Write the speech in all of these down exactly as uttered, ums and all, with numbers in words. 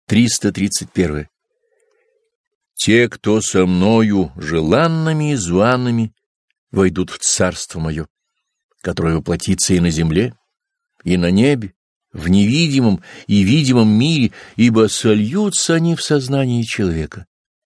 триста тридцать один. Те, кто со мною, желанными и зваными, войдут в царство мое, которое воплотится и на земле, и на небе, в невидимом и видимом мире, ибо сольются они в сознании человека.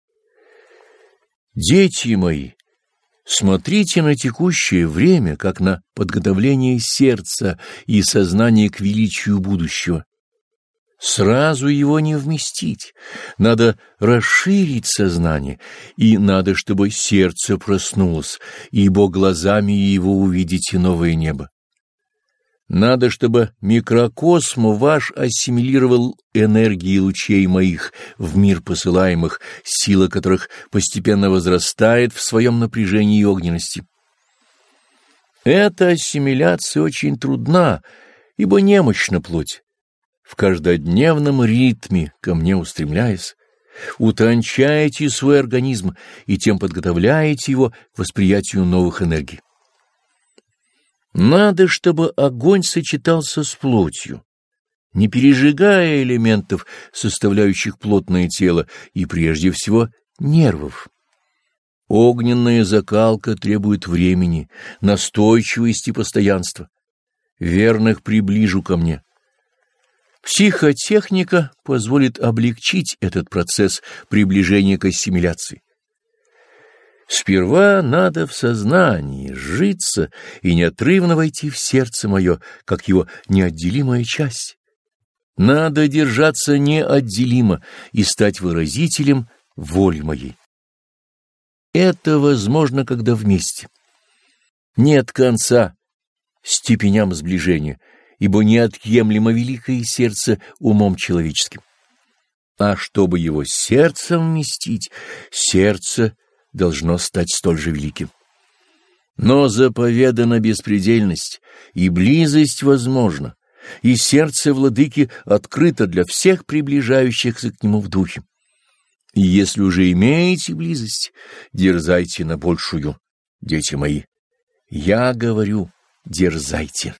Дети мои, смотрите на текущее время, как на подготовление сердца и сознания к величию будущего. Сразу его не вместить, надо расширить сознание, и надо, чтобы сердце проснулось, ибо глазами его увидите новое небо. Надо, чтобы микрокосм ваш ассимилировал энергии лучей моих в мир посылаемых, сила которых постепенно возрастает в своем напряжении и огненности. Эта ассимиляция очень трудна, ибо немощна плоть. В каждодневном ритме, ко мне устремляясь, утончаете свой организм и тем подготовляете его к восприятию новых энергий. Надо, чтобы огонь сочетался с плотью, не пережигая элементов, составляющих плотное тело, и прежде всего нервов. Огненная закалка требует времени, настойчивости и постоянства. Верных приближу ко мне. Психотехника позволит облегчить этот процесс приближения к ассимиляции. Сперва надо в сознании сжиться и неотрывно войти в сердце мое, как его неотделимая часть. Надо держаться неотделимо и стать выразителем воли моей. Это возможно, когда вместе. Нет конца степеням сближения, ибо неотъемлемо великое сердце умом человеческим. А чтобы его сердцем вместить, сердце должно стать столь же великим. Но заповедана беспредельность, и близость возможна, и сердце владыки открыто для всех приближающихся к нему в духе. И если уже имеете близость, дерзайте на большую, дети мои. Я говорю, дерзайте.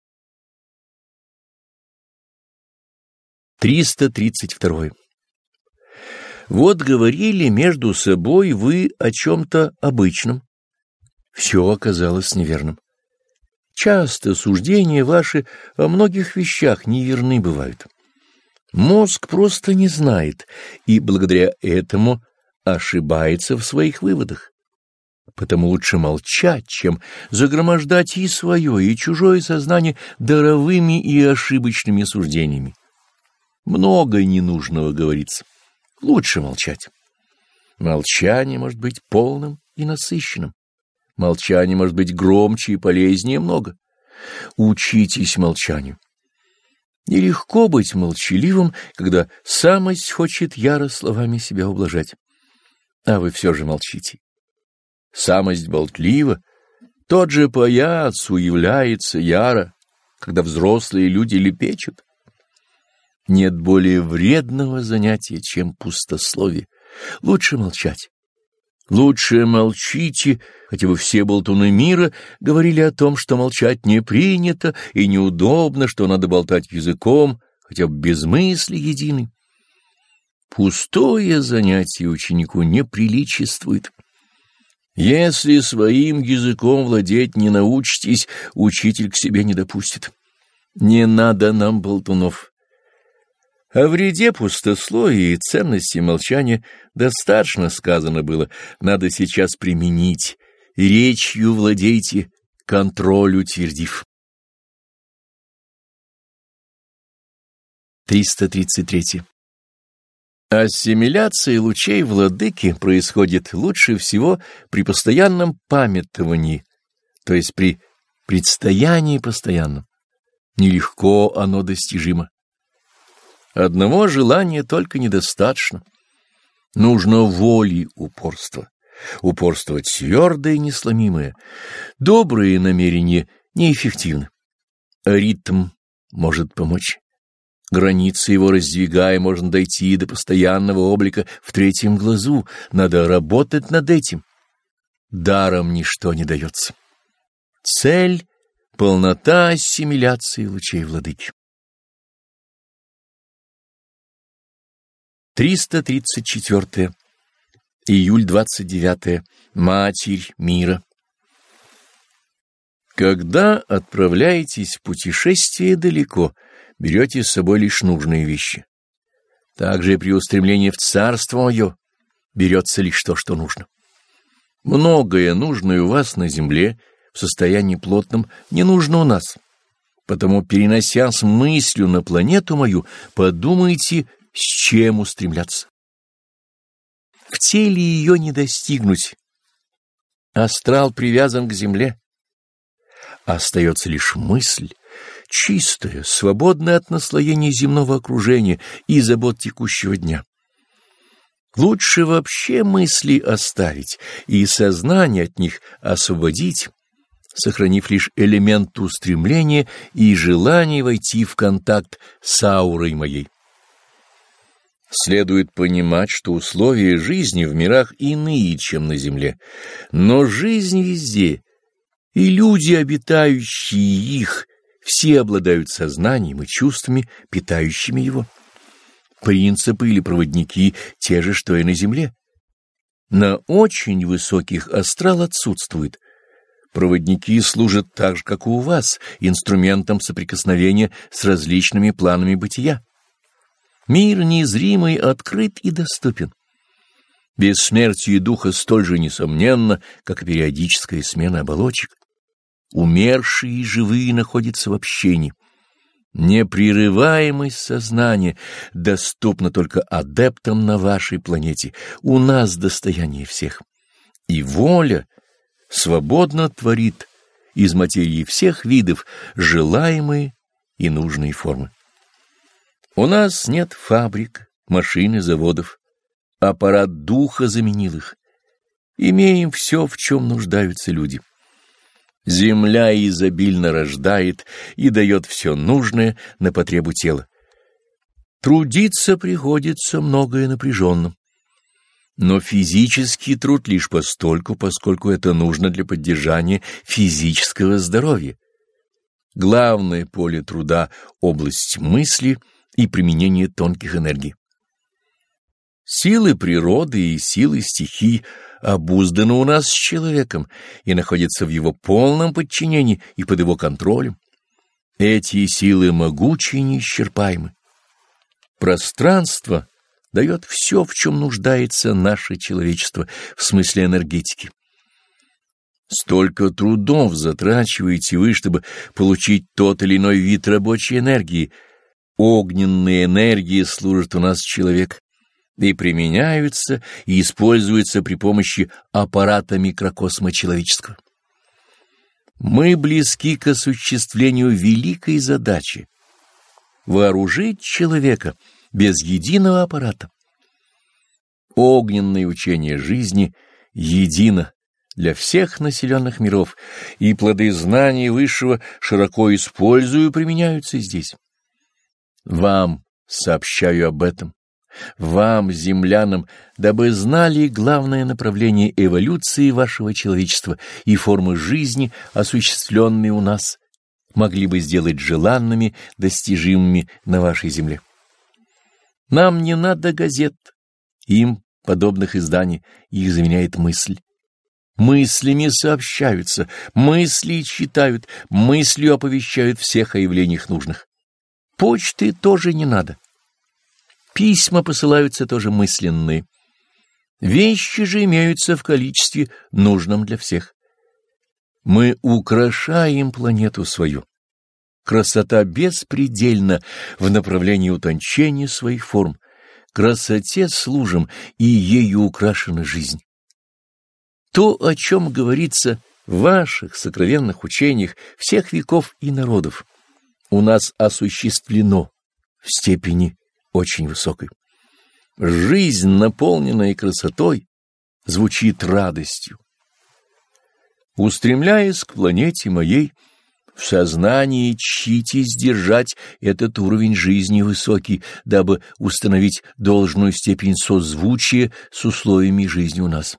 триста тридцать два. Вот говорили между собой вы о чем-то обычном. Все оказалось неверным. Часто суждения ваши о многих вещах неверны бывают. Мозг просто не знает, и благодаря этому ошибается в своих выводах. Потому лучше молчать, чем загромождать и свое, и чужое сознание даровыми и ошибочными суждениями. Много ненужного говорится. Лучше молчать. Молчание может быть полным и насыщенным. Молчание может быть громче и полезнее много. Учитесь молчанию. Нелегко быть молчаливым, когда самость хочет яро словами себя ублажать. А вы все же молчите. Самость болтлива, тот же паяц уявляется яро, когда взрослые люди лепечут. Нет более вредного занятия, чем пустословие. Лучше молчать. Лучше молчите, хотя бы все болтуны мира говорили о том, что молчать не принято и неудобно, что надо болтать языком, хотя бы без мысли единой. Пустое занятие ученику не приличествует. Если своим языком владеть не научитесь, учитель к себе не допустит. Не надо нам болтунов. О вреде пустословия и ценности молчания достаточно сказано было, надо сейчас применить, речью владейте, контроль утвердив. триста тридцать три. Ассимиляция лучей владыки происходит лучше всего при постоянном памятовании, то есть при предстоянии постоянном. Нелегко оно достижимо. Одного желания только недостаточно. Нужно воли упорства. Упорство твердое и несломимое. Добрые намерения неэффективны. Ритм может помочь. Границы его раздвигая, можно дойти до постоянного облика в третьем глазу. Надо работать над этим. Даром ничто не дается. Цель — полнота ассимиляции лучей владыки. триста тридцать четвёртое. Июль двадцать девятое. Матерь мира. Когда отправляетесь в путешествие далеко, берете с собой лишь нужные вещи. Также и при устремлении в царство мое берется лишь то, что нужно. Многое нужное у вас на земле в состоянии плотном не нужно у нас. Потому, перенося с мыслью на планету мою, подумайте, с чем устремляться. В теле ее не достигнуть. Астрал привязан к земле. Остается лишь мысль, чистая, свободная от наслоения земного окружения и забот текущего дня. Лучше вообще мысли оставить и сознание от них освободить, сохранив лишь элемент устремления и желание войти в контакт с аурой моей. Следует понимать, что условия жизни в мирах иные, чем на земле, но жизнь везде, и люди, обитающие их, все обладают сознанием и чувствами, питающими его. Принципы или проводники те же, что и на земле. На очень высоких астрал отсутствует. Проводники служат так же, как и у вас, инструментом соприкосновения с различными планами бытия. Мир незримый открыт и доступен. Бессмертие духа столь же несомненно, как и периодическая смена оболочек. Умершие и живые находятся в общении. Непрерываемость сознания доступна только адептам на вашей планете, у нас достояние всех. И воля свободно творит из материи всех видов желаемые и нужные формы. У нас нет фабрик, машин и заводов. Аппарат духа заменил их. Имеем все, в чем нуждаются люди. Земля изобильно рождает и дает все нужное на потребу тела. Трудиться приходится многое напряженно. Но физический труд лишь постольку, поскольку это нужно для поддержания физического здоровья. Главное поле труда — область мысли и применение тонких энергий. Силы природы и силы стихий обузданы у нас с человеком и находятся в его полном подчинении и под его контролем. Эти силы могучи и неисчерпаемы. Пространство дает все, в чем нуждается наше человечество, в смысле энергетики. Столько трудов затрачиваете вы, чтобы получить тот или иной вид рабочей энергии. Огненные энергии служат у нас человек и применяются и используются при помощи аппарата микрокосма человеческого. Мы близки к осуществлению великой задачи — вооружить человека без единого аппарата. Огненное учение жизни едино для всех населенных миров, и плоды знаний высшего широко используя применяются здесь. Вам сообщаю об этом. Вам, землянам, дабы знали главное направление эволюции вашего человечества и формы жизни, осуществленные у нас, могли бы сделать желанными, достижимыми на вашей земле. Нам не надо газет, им подобных изданий, их заменяет мысль. Мыслями сообщаются, мысли читают, мыслью оповещают всех о явлениях нужных. Почты тоже не надо. Письма посылаются тоже мысленные. Вещи же имеются в количестве нужном для всех. Мы украшаем планету свою. Красота беспредельна в направлении утончения своих форм. Красоте служим, и ею украшена жизнь. То, о чем говорится в ваших сокровенных учениях всех веков и народов, у нас осуществлено в степени очень высокой. Жизнь, наполненная красотой, звучит радостью. Устремляясь к планете моей, в сознании чтитесь держать этот уровень жизни высокий, дабы установить должную степень созвучия с условиями жизни у нас.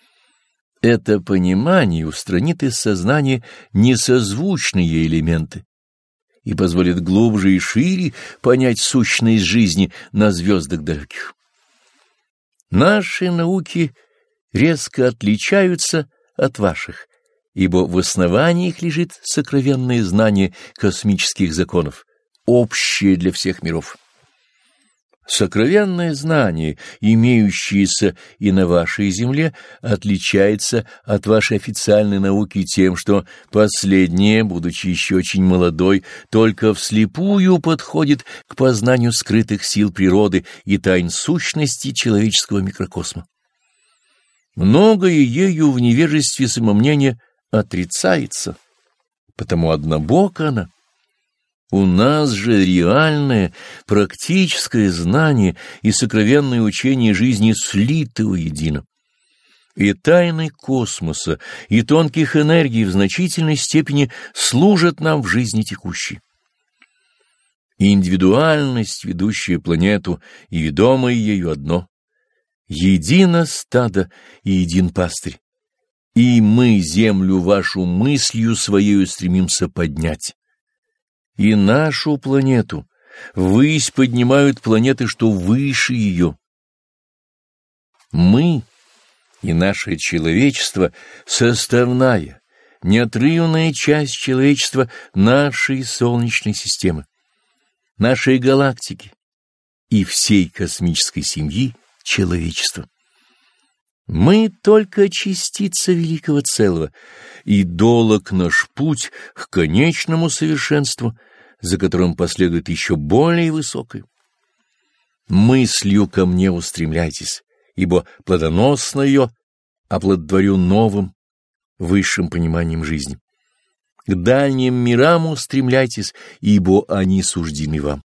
Это понимание устранит из сознания несозвучные элементы и позволит глубже и шире понять сущность жизни на звездах далеких. Наши науки резко отличаются от ваших, ибо в основании их лежит сокровенное знание космических законов, общее для всех миров. Сокровенное знание, имеющееся и на вашей земле, отличается от вашей официальной науки тем, что последняя, будучи еще очень молодой, только вслепую подходит к познанию скрытых сил природы и тайн сущности человеческого микрокосма. Многое ею в невежестве самомнения отрицается, потому однобока она. У нас же реальное, практическое знание и сокровенное учение жизни слиты воедино. И тайны космоса, и тонких энергий в значительной степени служат нам в жизни текущей. Индивидуальность, ведущая планету, и ведомое ею одно. Едино стадо и един пастырь. И мы землю вашу мыслью своею стремимся поднять. И нашу планету ввысь поднимают планеты, что выше ее. Мы и наше человечество — составная, неотрывная часть человечества нашей Солнечной системы, нашей галактики и всей космической семьи человечества. Мы только частица великого целого, и долог наш путь к конечному совершенству, за которым последует еще более высокое. Мыслью ко мне устремляйтесь, ибо плодоносно ее оплодотворю новым, высшим пониманием жизни. К дальним мирам устремляйтесь, ибо они суждены вам.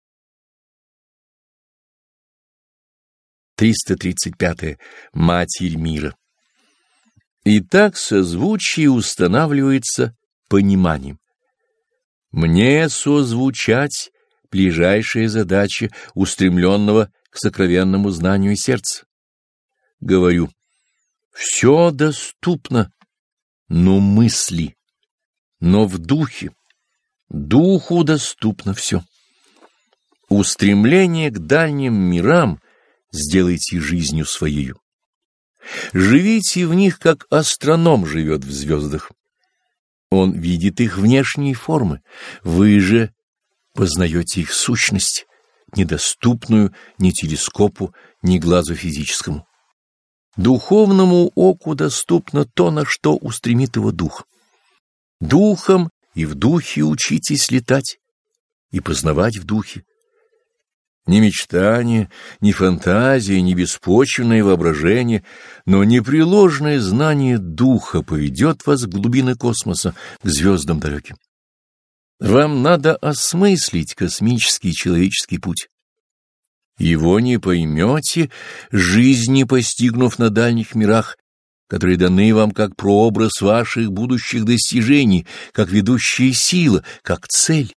триста тридцать пятое. Матерь мира. Итак, созвучие устанавливается пониманием. Мне созвучать ближайшая задача устремленного к сокровенному знанию сердца. Говорю, все доступно, но мысли, но в духе. Духу доступно все. Устремление к дальним мирам сделайте жизнью своею. Живите в них, как астроном живет в звездах. Он видит их внешние формы, вы же познаете их сущность, недоступную ни телескопу, ни глазу физическому. Духовному оку доступно то, на что устремит его дух. Духом и в духе учитесь летать и познавать в духе. Ни мечтание, ни фантазия, ни беспочвенное воображение, но непреложное знание духа поведет вас в глубины космоса, к звездам далеким. Вам надо осмыслить космический человеческий путь. Его не поймете, жизнь не постигнув на дальних мирах, которые даны вам как прообраз ваших будущих достижений, как ведущая сила, как цель.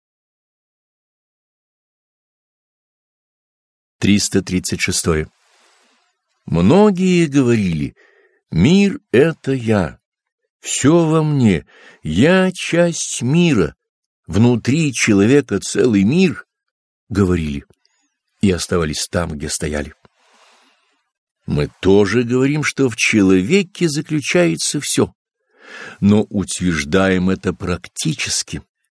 триста тридцать шестое. Многие говорили, мир — это я, все во мне, я часть мира, внутри человека целый мир, говорили, и оставались там, где стояли. Мы тоже говорим, что в человеке заключается все, но утверждаем это практически.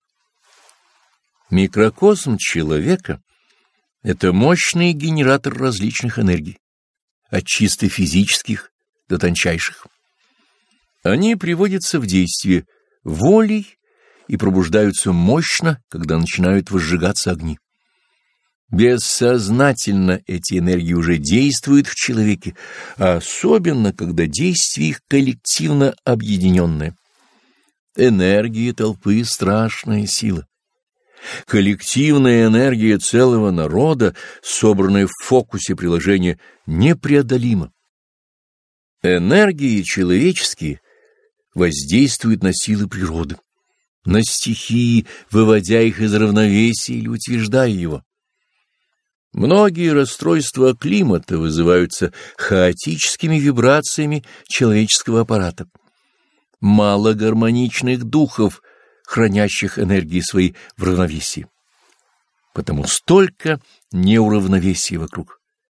Микрокосм человека — это мощный генератор различных энергий, от чисто физических до тончайших. Они приводятся в действие волей и пробуждаются мощно, когда начинают возжигаться огни. Бессознательно эти энергии уже действуют в человеке, а особенно, когда действие их коллективно объединенное. Энергия толпы — страшная сила. Коллективная энергия целого народа, собранная в фокусе приложения, непреодолима. Энергии человеческие воздействуют на силы природы, на стихии, выводя их из равновесия или утверждая его. Многие расстройства климата вызываются хаотическими вибрациями человеческого аппарата. Мало гармоничных духов, хранящих энергии свои в равновесии. Потому столько неуравновесия вокруг.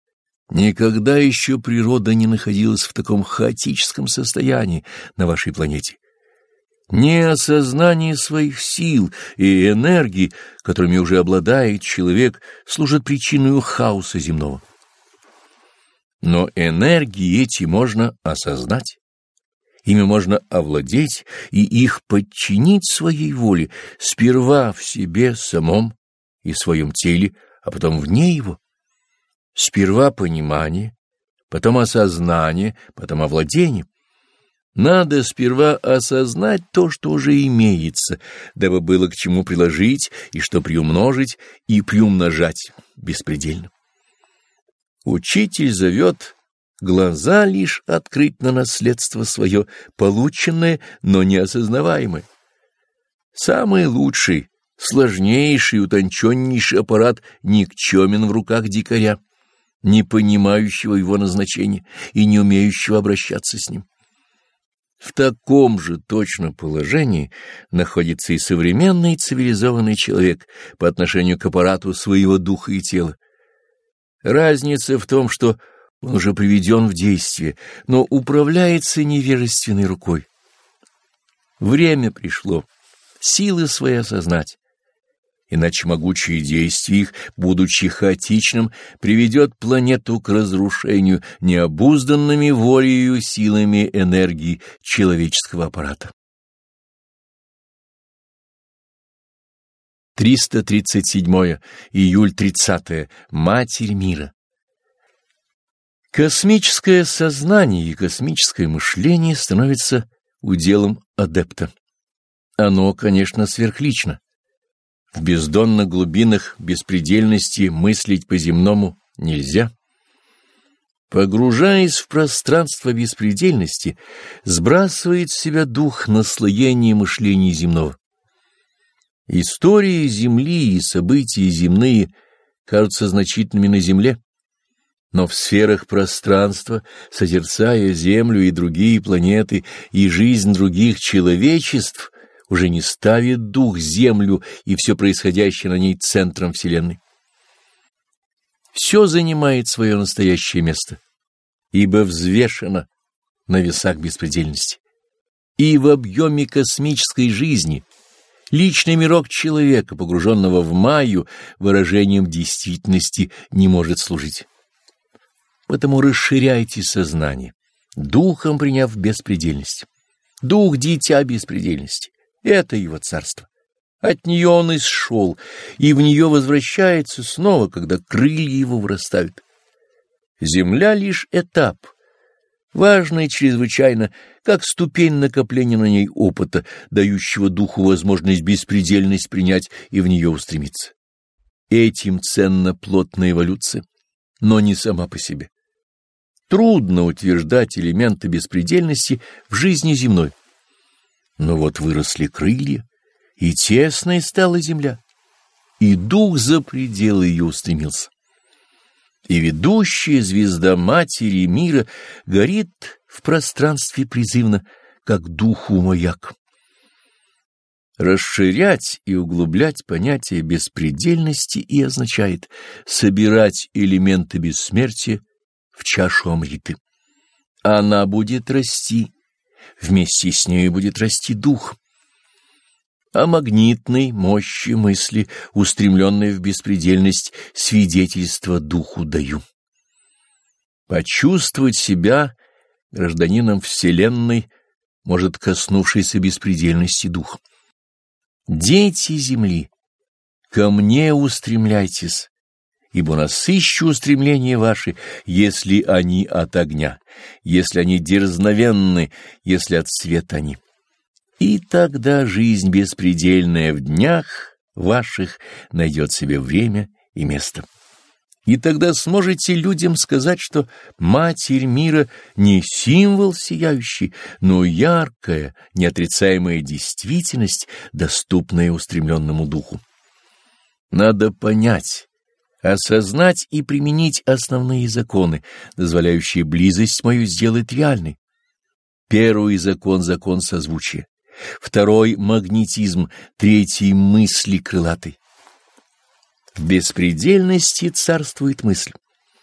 Никогда еще природа не находилась в таком хаотическом состоянии на вашей планете. Неосознание своих сил и энергий, которыми уже обладает человек, служит причиной хаоса земного. Но энергии эти можно осознать, ими можно овладеть и их подчинить своей воле, сперва в себе самом и в своем теле, а потом вне его. Сперва понимание, потом осознание, потом овладение. Надо сперва осознать то, что уже имеется, дабы было к чему приложить и что приумножить и приумножать беспредельно. Учитель зовет глаза лишь открыть на наследство свое, полученное, но неосознаваемое. Самый лучший, сложнейший, утонченнейший аппарат никчемен в руках дикаря, не понимающего его назначения и не умеющего обращаться с ним. В таком же точно положении находится и современный цивилизованный человек по отношению к аппарату своего духа и тела. Разница в том, что он уже приведен в действие, но управляется невежественной рукой. Время пришло силы свои осознать, иначе могучие действия их, будучи хаотичным, приведет планету к разрушению необузданными волею силами энергии человеческого аппарата. триста тридцать седьмое. Июль тридцатое. Матерь мира. Космическое сознание и космическое мышление становится уделом адепта. Оно, конечно, сверхлично. В бездонных глубинах беспредельности мыслить по-земному нельзя. Погружаясь в пространство беспредельности, сбрасывает с себя дух наслоения мышления земного. Истории Земли и события земные кажутся значительными на Земле, но в сферах пространства, созерцая Землю и другие планеты и жизнь других человечеств, уже не ставит дух Землю и все происходящее на ней центром Вселенной. Все занимает свое настоящее место, ибо взвешено на весах беспредельности. И в объеме космической жизни личный мирок человека, погруженного в майю, выражением действительности не может служить. Потому расширяйте сознание, духом приняв беспредельность. Дух — дитя беспредельности. Это его царство. От нее он исшел, и в нее возвращается снова, когда крылья его вырастают. Земля — лишь этап, важный чрезвычайно, как ступень накопления на ней опыта, дающего духу возможность беспредельность принять и в нее устремиться. Этим ценна плотная эволюция, но не сама по себе. Трудно утверждать элементы беспредельности в жизни земной. Но вот выросли крылья, и тесной стала земля, и дух за пределы ее устремился. И ведущая звезда Матери мира горит в пространстве призывно, как духу маяк. Расширять и углублять понятие беспредельности и означает собирать элементы бессмертия в чашу Амриты. Она будет расти, вместе с ней будет расти дух. О магнитной мощи мысли, устремленной в беспредельность, свидетельство духу даю. Почувствовать себя гражданином Вселенной может коснувшийся беспредельности дух. Дети земли, ко мне устремляйтесь, ибо насыщу устремления ваши, если они от огня, если они дерзновенны, если от света они. И тогда жизнь беспредельная в днях ваших найдет себе время и место. И тогда сможете людям сказать, что Матерь мира не символ сияющий, но яркая, неотрицаемая действительность, доступная устремленному духу. Надо понять, осознать и применить основные законы, дозволяющие близость мою сделать реальной. Первый закон — закон созвучия. Второй — магнетизм, третий — мысли крылатой. В беспредельности царствует мысль.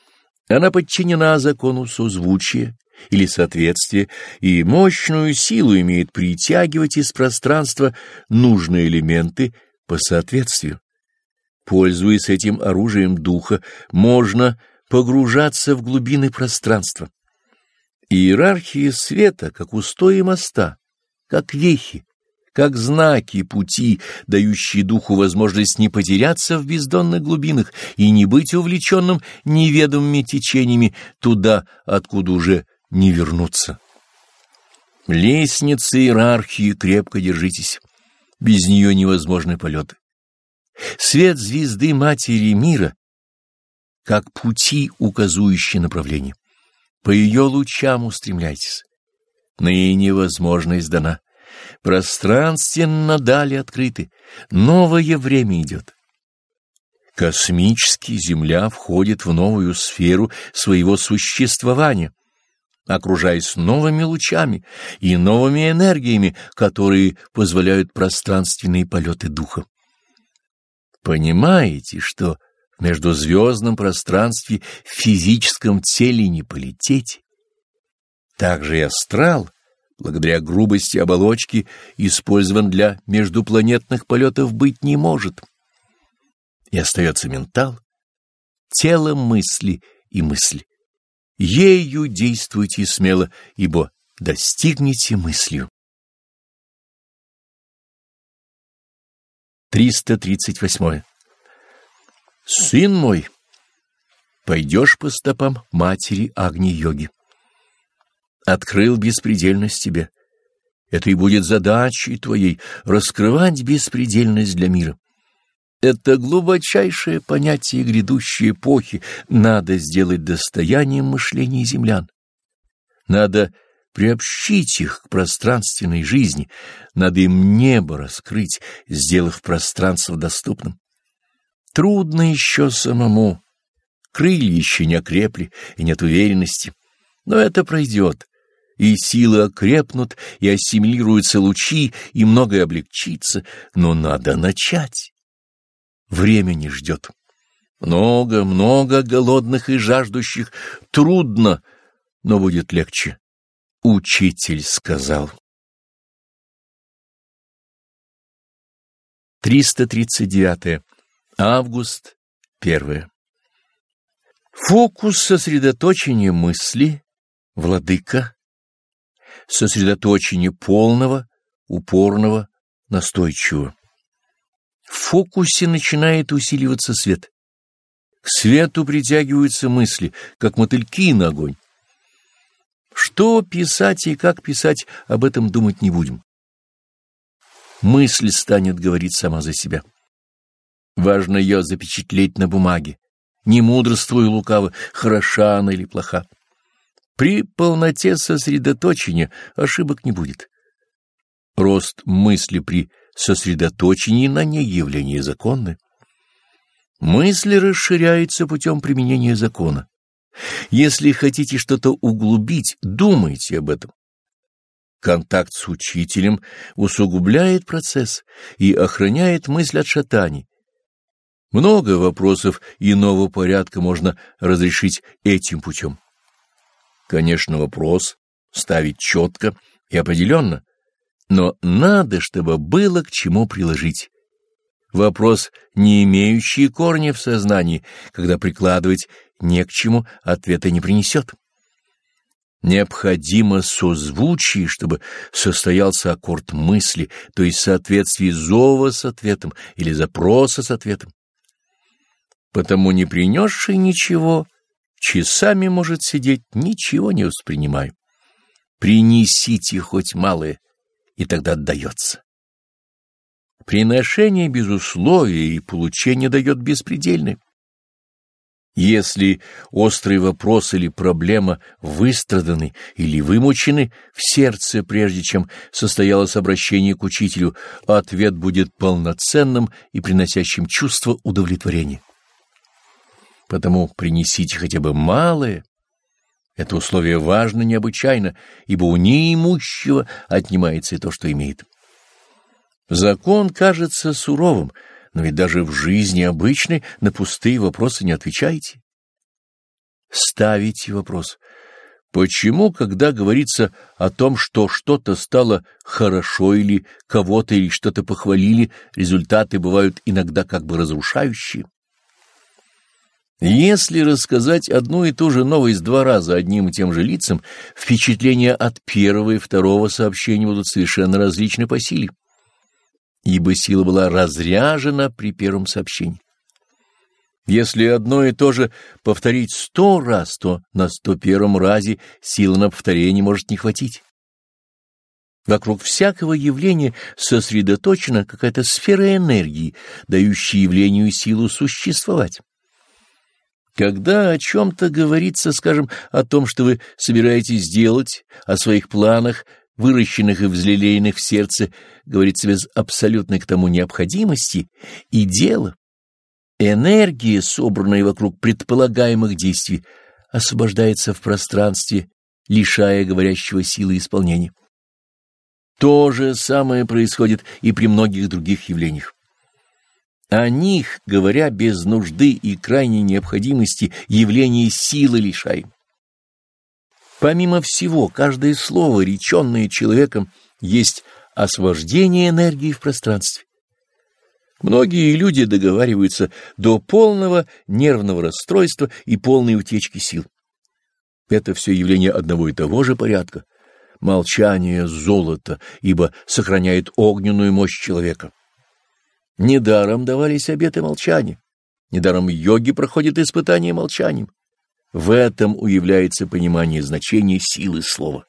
Она подчинена закону созвучия или соответствия и мощную силу имеет притягивать из пространства нужные элементы по соответствию. Пользуясь этим оружием духа, можно погружаться в глубины пространства. Иерархия света, как устои моста, как вехи, как знаки пути, дающие духу возможность не потеряться в бездонных глубинах и не быть увлеченным неведомыми течениями туда, откуда уже не вернуться. Лестницы иерархии крепко держитесь, без нее невозможны полеты. Свет звезды Матери Мира, как пути, указующие направление. По ее лучам устремляйтесь. Ныне возможность дана. Пространственно дали открыты. Новое время идет. Космически Земля входит в новую сферу своего существования, окружаясь новыми лучами и новыми энергиями, которые позволяют пространственные полеты духа. Понимаете, что в междузвездном пространстве в физическом теле не полететь? Также и астрал, благодаря грубости оболочки, использован для междупланетных полетов быть не может. И остается ментал, тело мысли и мысли. Ею действуйте смело, ибо достигнете мыслью. триста тридцать восьмое. Сын мой, пойдешь по стопам матери Агни-йоги. Открыл беспредельность тебе. Это и будет задачей твоей — раскрывать беспредельность для мира. Это глубочайшее понятие грядущей эпохи надо сделать достоянием мышления землян. Надо приобщить их к пространственной жизни, надо им небо раскрыть, сделав пространство доступным. Трудно еще самому, крылья еще не окрепли и нет уверенности, но это пройдет, и силы окрепнут, и ассимилируются лучи, и многое облегчится, но надо начать. Время не ждет. Много-много голодных и жаждущих, трудно, но будет легче. Учитель сказал. триста тридцать девятое. Август первое. Фокус сосредоточения мысли, владыка, сосредоточение полного, упорного, настойчивого. В фокусе начинает усиливаться свет. К свету притягиваются мысли, как мотыльки на огонь. Что писать и как писать, об этом думать не будем. Мысль станет говорить сама за себя. Важно ее запечатлеть на бумаге. Не мудрствуй лукаво, хороша она или плоха. При полноте сосредоточения ошибок не будет. Рост мысли при сосредоточении на ней явление законное. Мысль расширяется путем применения закона. Если хотите что-то углубить, думайте об этом. Контакт с учителем усугубляет процесс и охраняет мысль от шатаний. Много вопросов иного порядка можно разрешить этим путем. Конечно, вопрос ставить четко и определенно, но надо, чтобы было к чему приложить. Вопрос, не имеющий корня в сознании, когда прикладывать не к чему, ответа не принесет. Необходимо созвучие, чтобы состоялся аккорд мысли, то есть соответствие зова с ответом или запроса с ответом. Потому не принесший ничего, часами может сидеть, ничего не воспринимая. Принесите хоть малое, и тогда отдается. Приношение без условия и получение дает беспредельное. Если острый вопрос или проблема выстраданы или вымучены в сердце, прежде чем состоялось обращение к учителю, ответ будет полноценным и приносящим чувство удовлетворения. Потому принесите хотя бы малое. Это условие важно необычайно, ибо у неимущего отнимается и то, что имеет. Закон кажется суровым, но ведь даже в жизни обычной на пустые вопросы не отвечаете. ставите вопрос: почему, когда говорится о том, что что-то стало хорошо или кого-то или что-то похвалили, результаты бывают иногда как бы разрушающие? Если рассказать одну и ту же новость два раза одним и тем же лицам, впечатления от первого и второго сообщения будут совершенно различны по силе, ибо сила была разряжена при первом сообщении. Если одно и то же повторить сто раз, то на сто первом разе силы на повторение может не хватить. Вокруг всякого явления сосредоточена какая-то сфера энергии, дающая явлению силу существовать. Когда о чем-то говорится, скажем, о том, что вы собираетесь сделать, о своих планах, выращенных и взлелеянных в сердце, говорится без абсолютной к тому необходимости, и дело, энергия, собранная вокруг предполагаемых действий, освобождается в пространстве, лишая говорящего силы исполнения. То же самое происходит и при многих других явлениях. О них, говоря без нужды и крайней необходимости, явление силы лишаем. Помимо всего, каждое слово, реченное человеком, есть освобождение энергии в пространстве. Многие люди договариваются до полного нервного расстройства и полной утечки сил. Это все явление одного и того же порядка. Молчание — золото, ибо сохраняет огненную мощь человека. Недаром давались обеты молчания, недаром йоги проходят испытания молчанием. В этом уявляется понимание значения силы слова.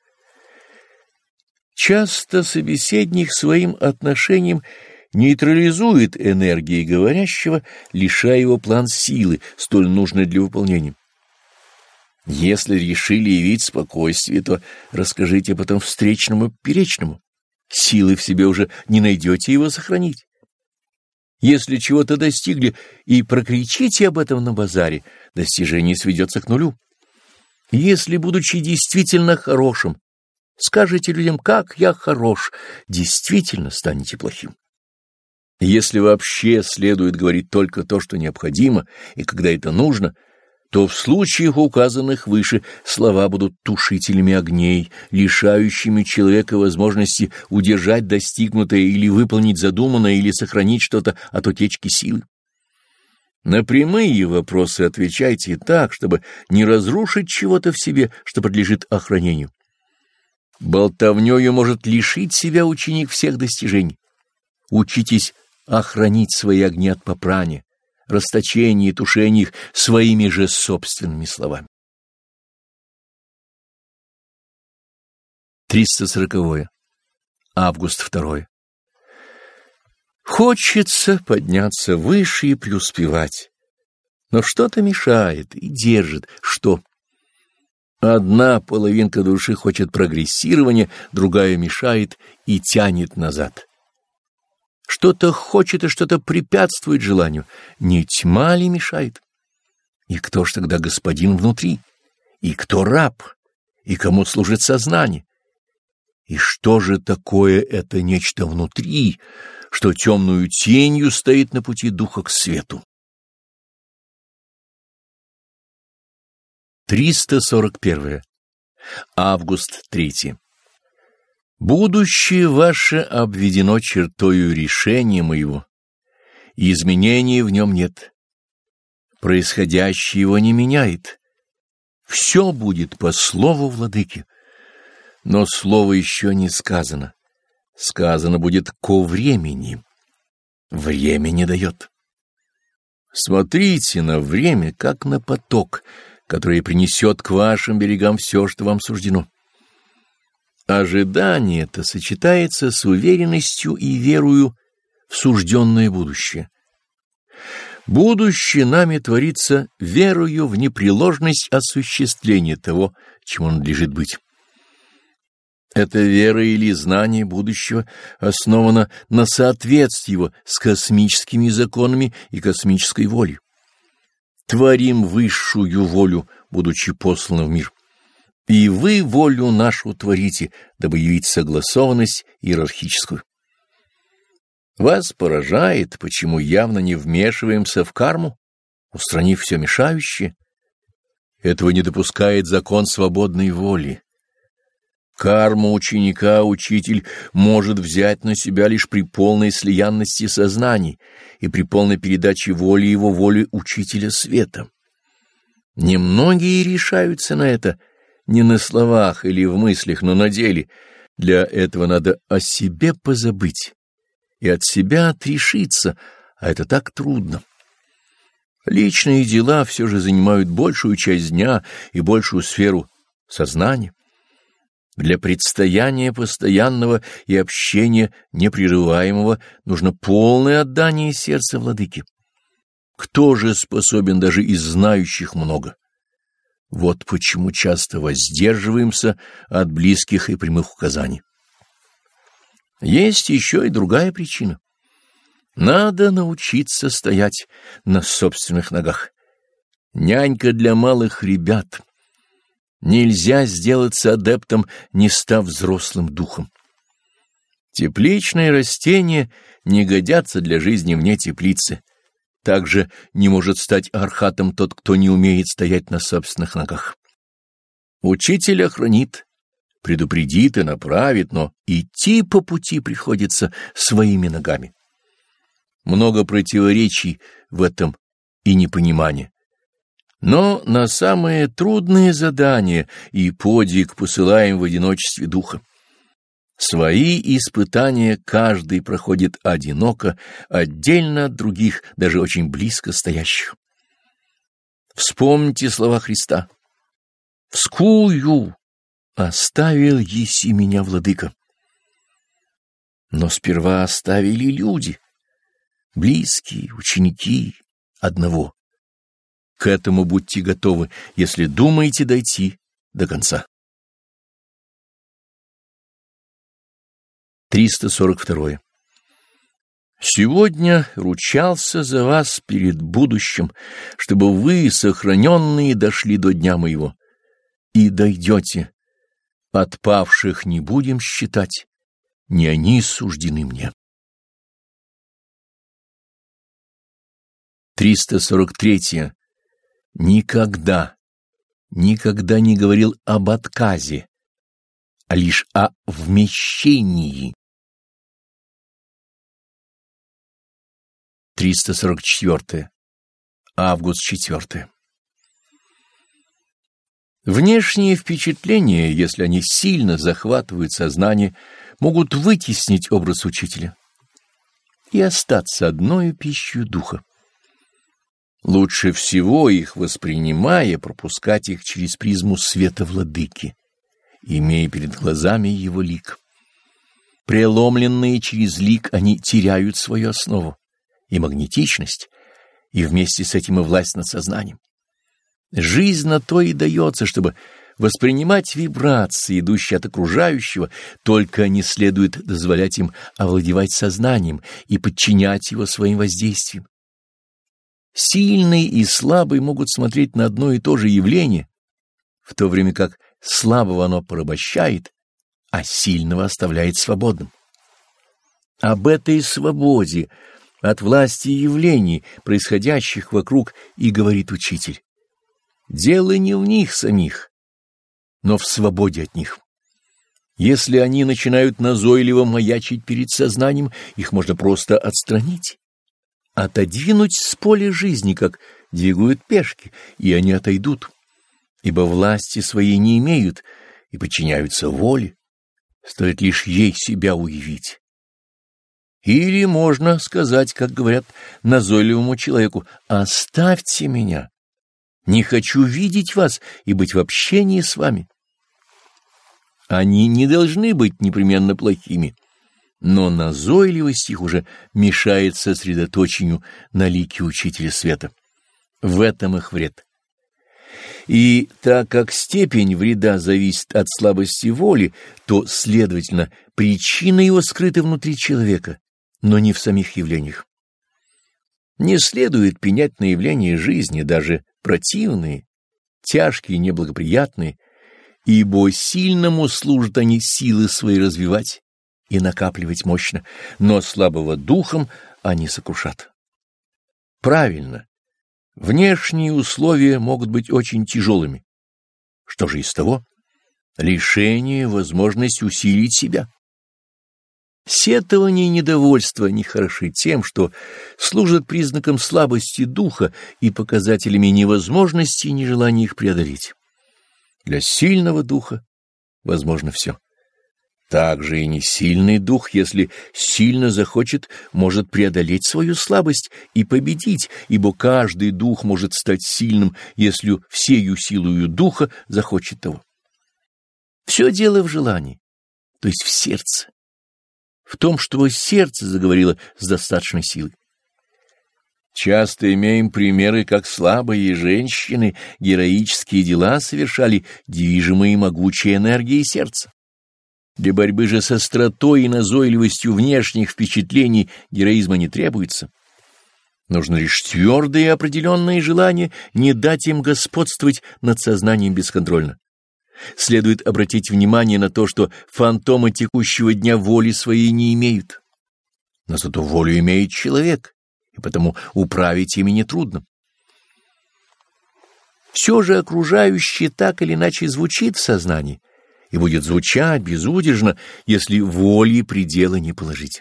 Часто собеседник своим отношением нейтрализует энергии говорящего, лишая его план силы, столь нужной для выполнения. Если решили явить спокойствие, то расскажите потом встречному и перечному. Силы в себе уже не найдете его сохранить. Если чего-то достигли и прокричите об этом на базаре, достижение сведется к нулю. Если, будучи действительно хорошим, скажете людям: «Как я хорош», действительно станете плохим. Если вообще следует говорить только то, что необходимо, и когда это нужно, то в случаях, указанных выше, слова будут тушителями огней, лишающими человека возможности удержать достигнутое или выполнить задуманное, или сохранить что-то от утечки силы. На прямые вопросы отвечайте так, чтобы не разрушить чего-то в себе, что подлежит охранению. Болтовнёю может лишить себя ученик всех достижений. Учитесь охранить свои огни от попрания, расточения и тушения их своими же собственными словами. триста сороковое. Август второй. Хочется подняться выше и преуспевать, но что-то мешает и держит. Что? Одна половинка души хочет прогрессирования, другая мешает и тянет назад. Что-то хочет и что-то препятствует желанию. Не тьма ли мешает? И кто ж тогда господин внутри? И кто раб? И кому служит сознание? И что же такое это нечто внутри, что темную тенью стоит на пути духа к свету? триста сорок первое. Август третий. Будущее ваше обведено чертою решения моего, и изменений в нем нет. Происходящее его не меняет. Все будет по слову владыки. Но слово еще не сказано. Сказано будет ко времени. Время не дает. Смотрите на время, как на поток, который принесет к вашим берегам все, что вам суждено. Ожидание это сочетается с уверенностью и верою в сужденное будущее. Будущее нами творится верою в непреложность осуществления того, чему надлежит быть. Эта вера или знание будущего основано на соответствии его с космическими законами и космической волей. Творим высшую волю, будучи посланы в мир. И вы волю нашу творите, дабы явить согласованность иерархическую. Вас поражает, почему явно не вмешиваемся в карму, устранив все мешающее. Этого не допускает закон свободной воли. Карму ученика учитель может взять на себя лишь при полной слиянности сознаний и при полной передаче воли его воле учителя света. Немногие решаются на это не на словах или в мыслях, но на деле. Для этого надо о себе позабыть и от себя отрешиться, а это так трудно. Личные дела все же занимают большую часть дня и большую сферу сознания. Для предстояния постоянного и общения непрерываемого нужно полное отдание сердца владыке. Кто же способен даже из знающих много? Вот почему часто воздерживаемся от близких и прямых указаний. Есть еще и другая причина. Надо научиться стоять на собственных ногах. Нянька для малых ребят. Нельзя сделаться адептом, не став взрослым духом. Тепличные растения не годятся для жизни вне теплицы. Также не может стать архатом тот, кто не умеет стоять на собственных ногах. Учитель охранит, предупредит и направит, но идти по пути приходится своими ногами. Много противоречий в этом и непонимания. Но на самые трудные задания и подвиг посылаем в одиночестве духа. Свои испытания каждый проходит одиноко, отдельно от других, даже очень близко стоящих. Вспомните слова Христа. «Вскую оставил еси меня, владыка». Но сперва оставили люди, близкие, ученики одного. К этому будьте готовы, если думаете дойти до конца. триста сорок два. Сегодня ручался за вас перед будущим, чтобы вы, сохраненные, дошли до дня моего. И дойдете. Отпавших не будем считать, не они суждены мне. триста сорок три. Никогда, никогда не говорил об отказе, а лишь о вмещении. триста сорок четыре. Август четвёртый. Внешние впечатления, если они сильно захватывают сознание, могут вытеснить образ учителя и остаться одною пищей духа. Лучше всего, их воспринимая, пропускать их через призму света владыки, имея перед глазами его лик. Преломленные через лик, они теряют свою основу и магнетичность, и вместе с этим и власть над сознанием. Жизнь на то и дается, чтобы воспринимать вибрации, идущие от окружающего, только не следует дозволять им овладевать сознанием и подчинять его своим воздействиям. Сильный и слабый могут смотреть на одно и то же явление, в то время как слабого оно порабощает, а сильного оставляет свободным. Об этой свободе от власти явлений, происходящих вокруг, и говорит учитель. Дело не в них самих, но в свободе от них. Если они начинают назойливо маячить перед сознанием, их можно просто отстранить, отодвинуть с поля жизни, как двигают пешки, и они отойдут, ибо власти своей не имеют и подчиняются воле, стоит лишь ей себя уявить. Или можно сказать, как говорят назойливому человеку: «Оставьте меня, не хочу видеть вас и быть в общении с вами». Они не должны быть непременно плохими, но назойливость их уже мешает сосредоточению на лике Учителя Света. В этом их вред. И так как степень вреда зависит от слабости воли, то, следовательно, причина его скрыта внутри человека, но не в самих явлениях. Не следует пенять на явления жизни, даже противные, тяжкие, неблагоприятные, ибо сильному служат они силы свои развивать и накапливать мощно, но слабого духом они сокрушат. Правильно, Внешние условия могут быть очень тяжелыми. Что же из того? Лишение возможности усилить себя. Сетование и недовольство не хороши тем, что служат признаком слабости духа и показателями невозможности и нежелания их преодолеть. Для сильного духа возможно все. Также и несильный дух, если сильно захочет, может преодолеть свою слабость и победить, ибо каждый дух может стать сильным, если всею силою духа захочет того. Все дело в желании, то есть в сердце, в том, чтобы сердце заговорило с достаточной силой. Часто имеем примеры, как слабые женщины героические дела совершали, движимые могучей энергией сердца. Для борьбы же с остротой и назойливостью внешних впечатлений героизма не требуется. Нужно лишь твердое и определенное желание не дать им господствовать над сознанием бесконтрольно. Следует обратить внимание на то, что фантомы текущего дня воли своей не имеют. Но зато волю имеет человек, и потому управить ими нетрудно. Все же окружающее так или иначе звучит в сознании, и будет звучать безудержно, если воли предела не положить.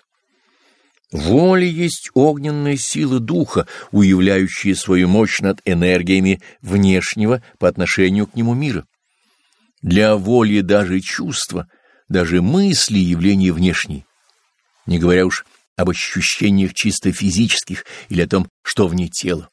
Воля есть огненная сила духа, уявляющая свою мощь над энергиями внешнего по отношению к нему мира. Для воли даже чувства, даже мысли явления внешние, не говоря уж об ощущениях чисто физических или о том, что вне тела.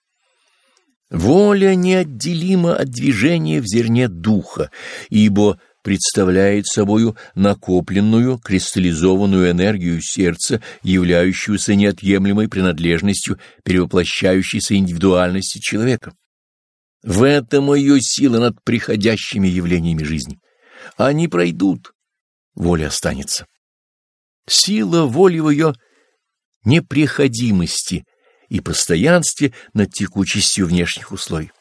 Воля неотделима от движения в зерне духа, ибо представляет собою накопленную, кристаллизованную энергию сердца, являющуюся неотъемлемой принадлежностью перевоплощающейся индивидуальности человека. В этом ее сила над приходящими явлениями жизни. Они пройдут, воля останется. Сила воли в ее непреходимости и постоянстве над текучестью внешних условий.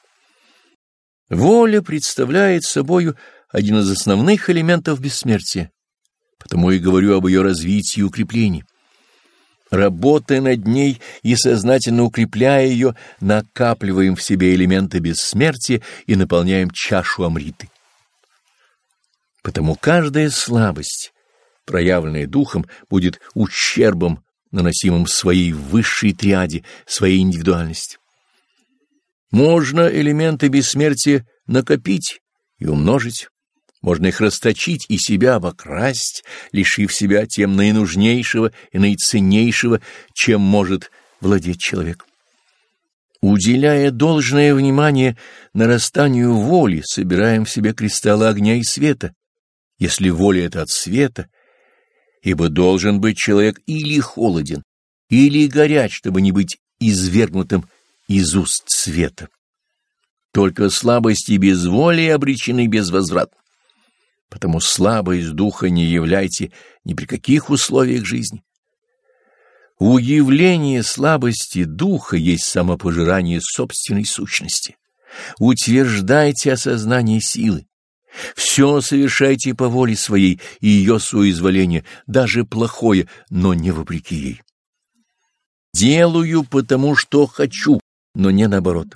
Воля представляет собою один из основных элементов бессмертия, потому и говорю об ее развитии и укреплении. Работая над ней и сознательно укрепляя ее, накапливаем в себе элементы бессмертия и наполняем чашу Амриты. Потому каждая слабость, проявленная духом, будет ущербом, наносимым своей высшей триаде, своей индивидуальности. Можно элементы бессмертия накопить и умножить. Можно их расточить и себя обокрасть, лишив себя тем наинужнейшего и наиценнейшего, чем может владеть человек. Уделяя должное внимание нарастанию воли, собираем в себе кристаллы огня и света, если воля — это от света, ибо должен быть человек или холоден, или горяч, чтобы не быть извергнутым из уст света. Только слабость и безволие обречены безвозвратно. Потому слабость духа не являйте ни при каких условиях жизни. Уявление слабости духа есть самопожирание собственной сущности. Утверждайте осознание силы. Все совершайте по воле своей и ее соизволение, даже плохое, но не вопреки ей. Делаю потому, что хочу, но не наоборот.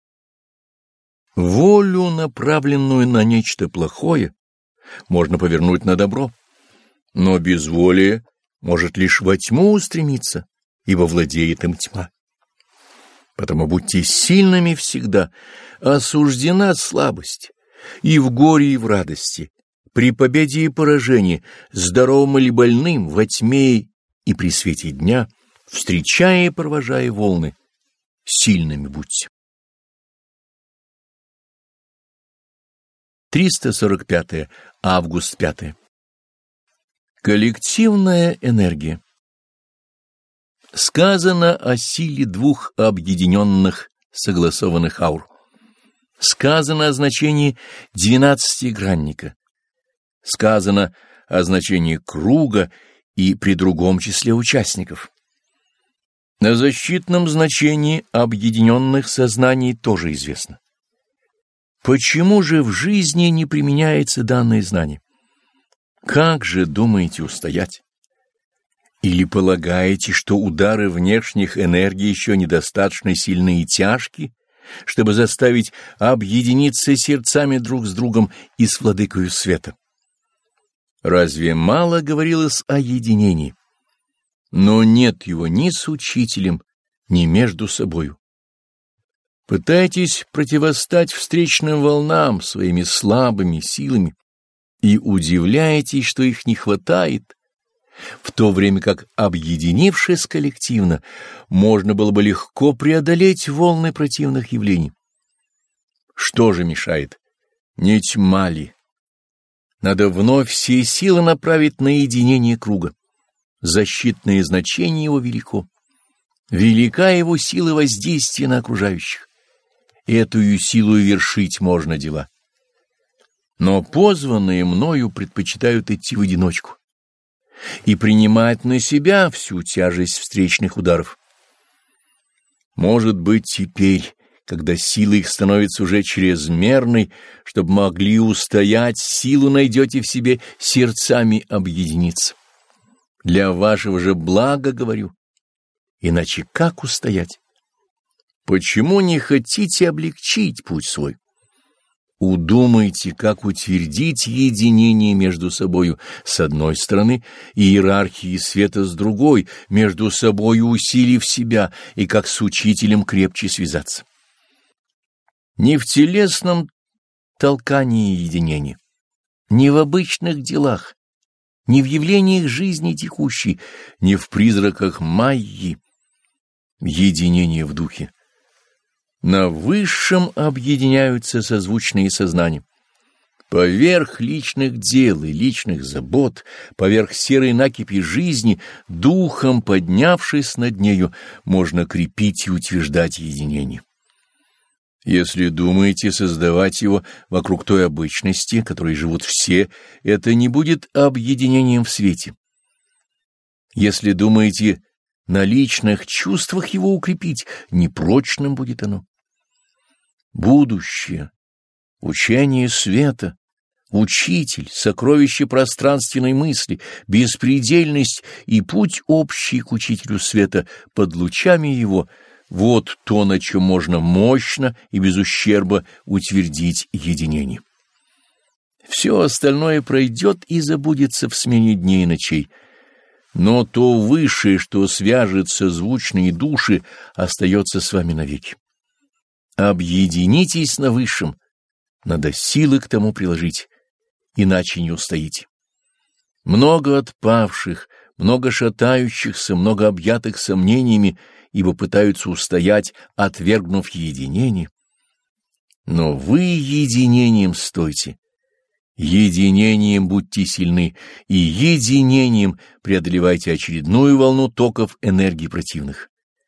Волю, направленную на нечто плохое, можно повернуть на добро, но безволие может лишь во тьму устремиться, ибо владеет им тьма. Потому будьте сильными всегда, осуждена слабость, и в горе, и в радости, при победе и поражении, здоровым или больным, во тьме и при свете дня, встречая и провожая волны, сильными будьте. триста сорок пятое. Август пятое. Коллективная энергия. Сказано о силе двух объединенных согласованных аур. Сказано о значении двенадцатигранника. Сказано о значении круга и при другом числе участников. О защитном значении объединенных сознаний тоже известно. Почему же в жизни не применяется данное знание? Как же думаете устоять? Или полагаете, что удары внешних энергий еще недостаточно сильны и тяжкие, чтобы заставить объединиться сердцами друг с другом и с владыкою света. Разве мало говорилось о единении? Но нет его ни с учителем, ни между собою. Пытайтесь противостать встречным волнам своими слабыми силами и удивляетесь, что их не хватает, в то время как, объединившись коллективно, можно было бы легко преодолеть волны противных явлений. Что же мешает? Не тьма ли? Надо вновь все силы направить на единение круга. Защитное значение его велико. Велика его сила воздействия на окружающих. Эту силу вершить можно дела. Но позванные мною предпочитают идти в одиночку и принимать на себя всю тяжесть встречных ударов. Может быть, теперь, когда сила их становится уже чрезмерной, чтобы могли устоять, силу найдете в себе сердцами объединиться. Для вашего же блага говорю, иначе как устоять? Почему не хотите облегчить путь свой? Удумайте, как утвердить единение между собою с одной стороны и иерархией света с другой, между собою усилив себя, и как с учителем крепче связаться. Не в телесном толкании единения, не в обычных делах, не в явлениях жизни текущей, не в призраках майи. Единение в духе. На высшем объединяются созвучные сознания. Поверх личных дел и личных забот, поверх серой накипи жизни, духом поднявшись над нею, можно крепить и утверждать единение. Если думаете создавать его вокруг той обычности, которой живут все, это не будет объединением в свете. Если думаете на личных чувствах его укрепить, непрочным будет оно. Будущее, учение света, учитель, сокровище пространственной мысли, беспредельность и путь общий к учителю света под лучами его — вот то, на чем можно мощно и без ущерба утвердить единение. Все остальное пройдет и забудется в смене дней и ночей, но то высшее, что свяжет созвучные души, остается с вами навеки. Объединитесь на высшем, надо силы к тому приложить, иначе не устоите. Много отпавших, много шатающихся, много объятых сомнениями, ибо пытаются устоять, отвергнув единение. Но вы единением стойте, единением будьте сильны, и единением преодолевайте очередную волну токов энергии противных.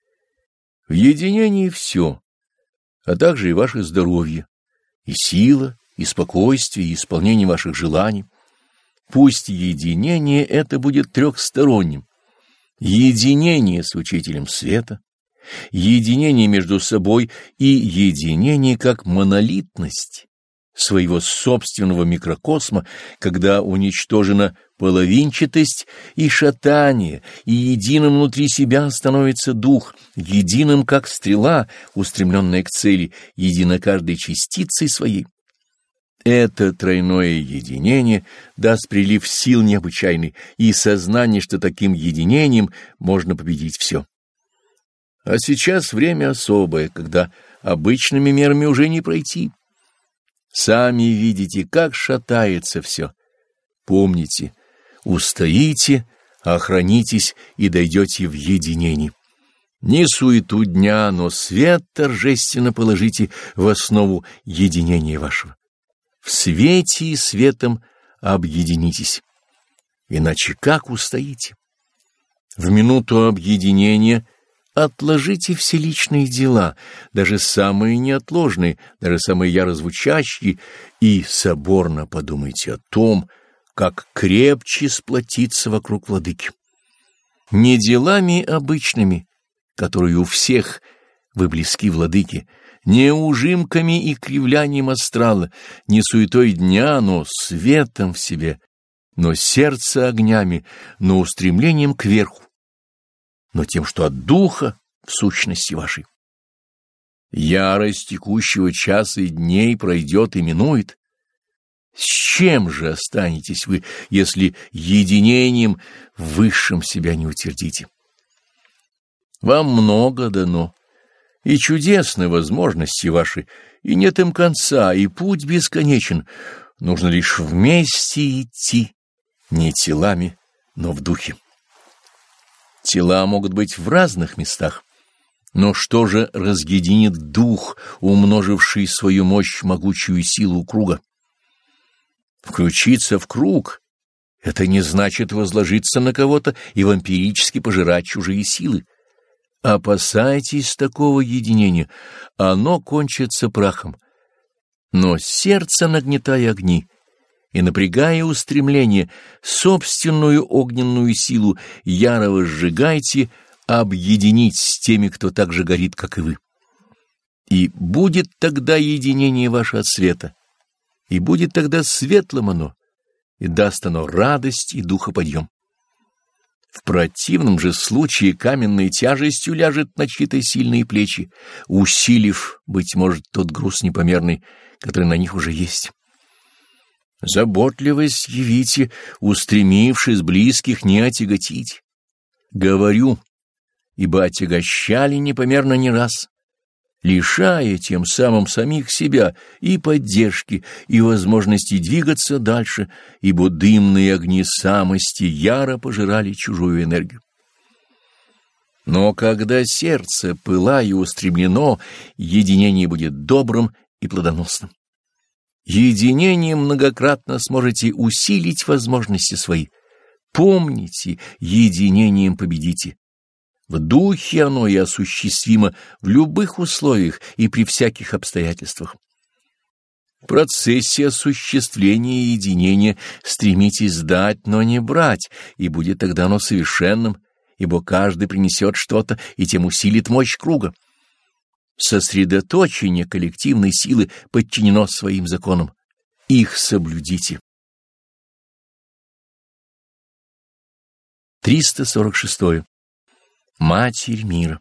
В единении все, а также и ваше здоровье, и сила, и спокойствие, и исполнение ваших желаний. Пусть единение это будет трехсторонним. Единение с учителем света, единение между собой и единение как монолитность своего собственного микрокосма, когда уничтожена половинчатость и шатание, и единым внутри себя становится дух, единым как стрела, устремленная к цели, едино каждой частицей своей. Это тройное единение даст прилив сил необычайный и сознание, что таким единением можно победить все. А сейчас время особое, когда обычными мерами уже не пройти. Сами видите, как шатается все. Помните, устоите, охранитесь и дойдете в единение. Не суету дня, но свет торжественно положите в основу единения вашего. В свете и светом объединитесь, иначе как устоите? В минуту объединения отложите все личные дела, даже самые неотложные, даже самые яро звучащие, и соборно подумайте о том, как крепче сплотиться вокруг владыки. Не делами обычными, которые у всех вы близки владыке, не ужимками и кривлянием астрала, не суетой дня, но светом в себе, но сердце огнями, но устремлением кверху, но тем, что от духа в сущности вашей. Ярость текущего часа и дней пройдет и минует. С чем же останетесь вы, если единением высшим себя не утвердите? Вам много дано, и чудесны возможности ваши, и нет им конца, и путь бесконечен. Нужно лишь вместе идти, не телами, но в духе. Тела могут быть в разных местах, но что же разъединит дух, умноживший свою мощь могучую силу круга? Включиться в круг — это не значит возложиться на кого-то и вампирически пожирать чужие силы. Опасайтесь такого единения, оно кончится прахом. Но сердце, нагнетая огни и напрягая устремление, собственную огненную силу яро сжигайте, объединить с теми, кто так же горит, как и вы. И будет тогда единение ваше от света, и будет тогда светлым оно, и даст оно радость и духоподъем. В противном же случае каменной тяжестью ляжет на чьи-то сильные плечи, усилив, быть может, тот груз непомерный, который на них уже есть. Заботливость явите, устремившись близких, не отяготить. Говорю, ибо отягощали непомерно не раз, лишая тем самым самих себя и поддержки, и возможности двигаться дальше, ибо дымные огни самости яро пожирали чужую энергию. Но когда сердце, пылая, устремлено, единение будет добрым и плодоносным. Единением многократно сможете усилить возможности свои. Помните, единением победите. В духе оно и осуществимо в любых условиях и при всяких обстоятельствах. В процессе осуществления единения стремитесь дать, но не брать, и будет тогда оно совершенным, ибо каждый принесет что-то и тем усилит мощь круга. Сосредоточение коллективной силы подчинено своим законам. Их соблюдите. триста сорок шесть. Матерь мира.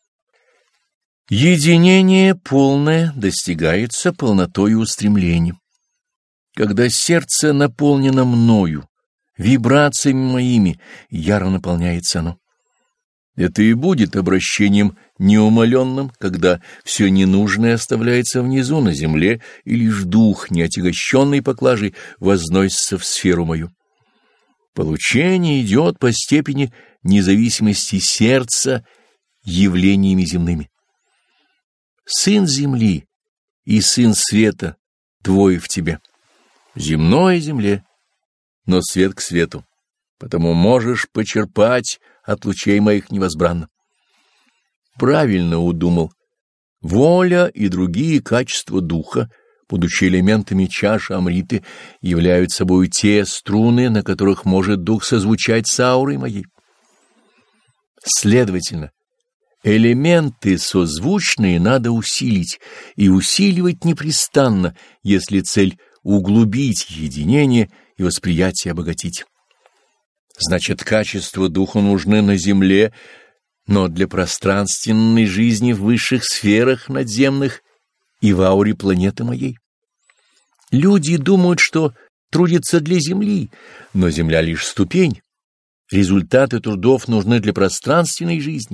Единение полное достигается полнотой устремлением. Когда сердце наполнено мною, вибрациями моими, яро наполняется оно. Это и будет обращением неумоленным, когда все ненужное оставляется внизу на земле, и лишь дух, неотягощенный поклажей, возносится в сферу мою. Получение идет по степени независимости сердца явлениями земными. Сын земли и сын света двое в тебе. Земное земле, но свет к свету, потому можешь почерпать от лучей моих невозбранно. Правильно удумал. Воля и другие качества духа, будучи элементами чаши Амриты, являются собой те струны, на которых может дух созвучать с аурой моей. Следовательно, элементы созвучные надо усилить, и усиливать непрестанно, если цель — углубить единение и восприятие обогатить. Значит, качества духа нужны на земле, но для пространственной жизни в высших сферах надземных и в ауре планеты моей. Люди думают, что трудятся для Земли, но Земля лишь ступень. Результаты трудов нужны для пространственной жизни.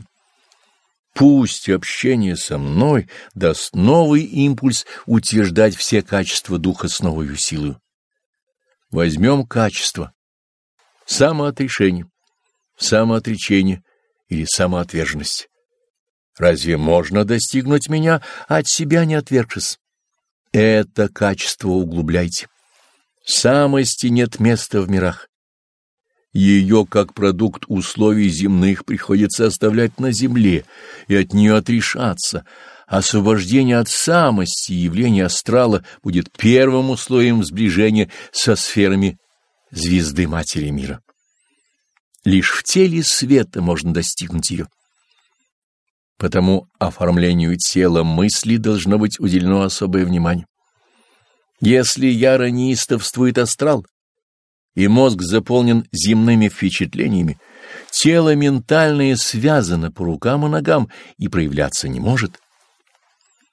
Пусть общение со мной даст новый импульс утверждать все качества духа с новой силой. Возьмем качество: самоотрешение, самоотречение или самоотверженность. Разве можно достигнуть меня, от себя не отвергшись? Это качество углубляйте. Самости нет места в мирах. Ее, как продукт условий земных, приходится оставлять на земле и от нее отрешаться. Освобождение от самости и явление астрала будет первым условием сближения со сферами звезды Матери Мира. Лишь в теле света можно достигнуть ее. Потому оформлению тела мысли должно быть уделено особое внимание. Если яро неистовствует астрал, и мозг заполнен земными впечатлениями, тело ментальное связано по рукам и ногам и проявляться не может.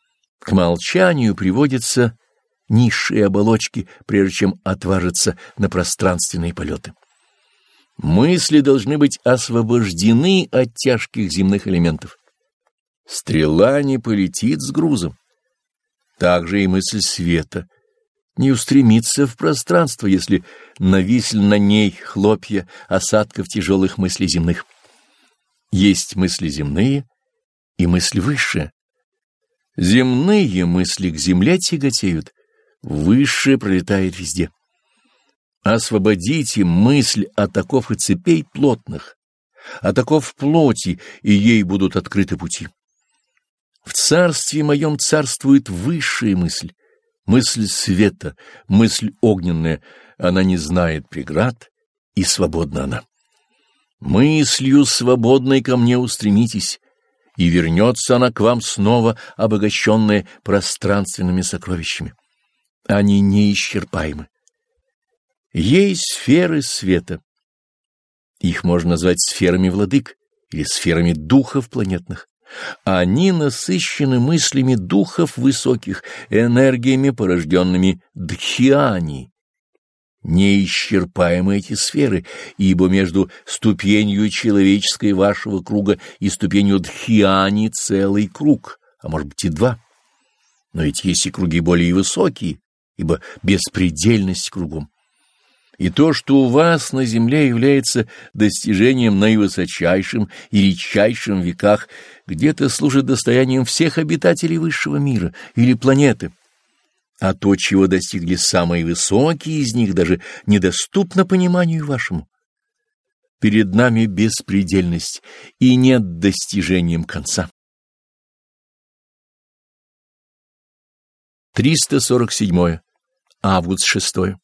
К молчанию приводятся низшие оболочки, прежде чем отважиться на пространственные полеты. Мысли должны быть освобождены от тяжких земных элементов. Стрела не полетит с грузом. Также и мысль света не устремится в пространство, если нависли на ней хлопья осадков тяжелых мыслей земных. Есть мысли земные и мысли высшие. Земные мысли к земле тяготеют, высшее пролетает везде. Освободите мысль от оков и цепей плотных, от оков плоти, и ей будут открыты пути. В царстве моем царствует высшая мысль, мысль света, мысль огненная, она не знает преград, и свободна она. Мыслью свободной ко мне устремитесь, и вернется она к вам снова, обогащенная пространственными сокровищами. Они неисчерпаемы. Есть сферы света. Их можно назвать сферами владык или сферами духов планетных. Они насыщены мыслями духов высоких, энергиями, порожденными дхьяни. Неисчерпаемы эти сферы, ибо между ступенью человеческой вашего круга и ступенью дхьяни целый круг, а может быть и два. Но ведь есть и круги более высокие, ибо беспредельность кругом. И то, что у вас на земле является достижением наивысочайшим и редчайшим в веках, где-то служит достоянием всех обитателей высшего мира или планеты. А то, чего достигли самые высокие из них, даже недоступно пониманию вашему. Перед нами беспредельность, и нет достижением конца. триста сорок седьмое. Август шестой.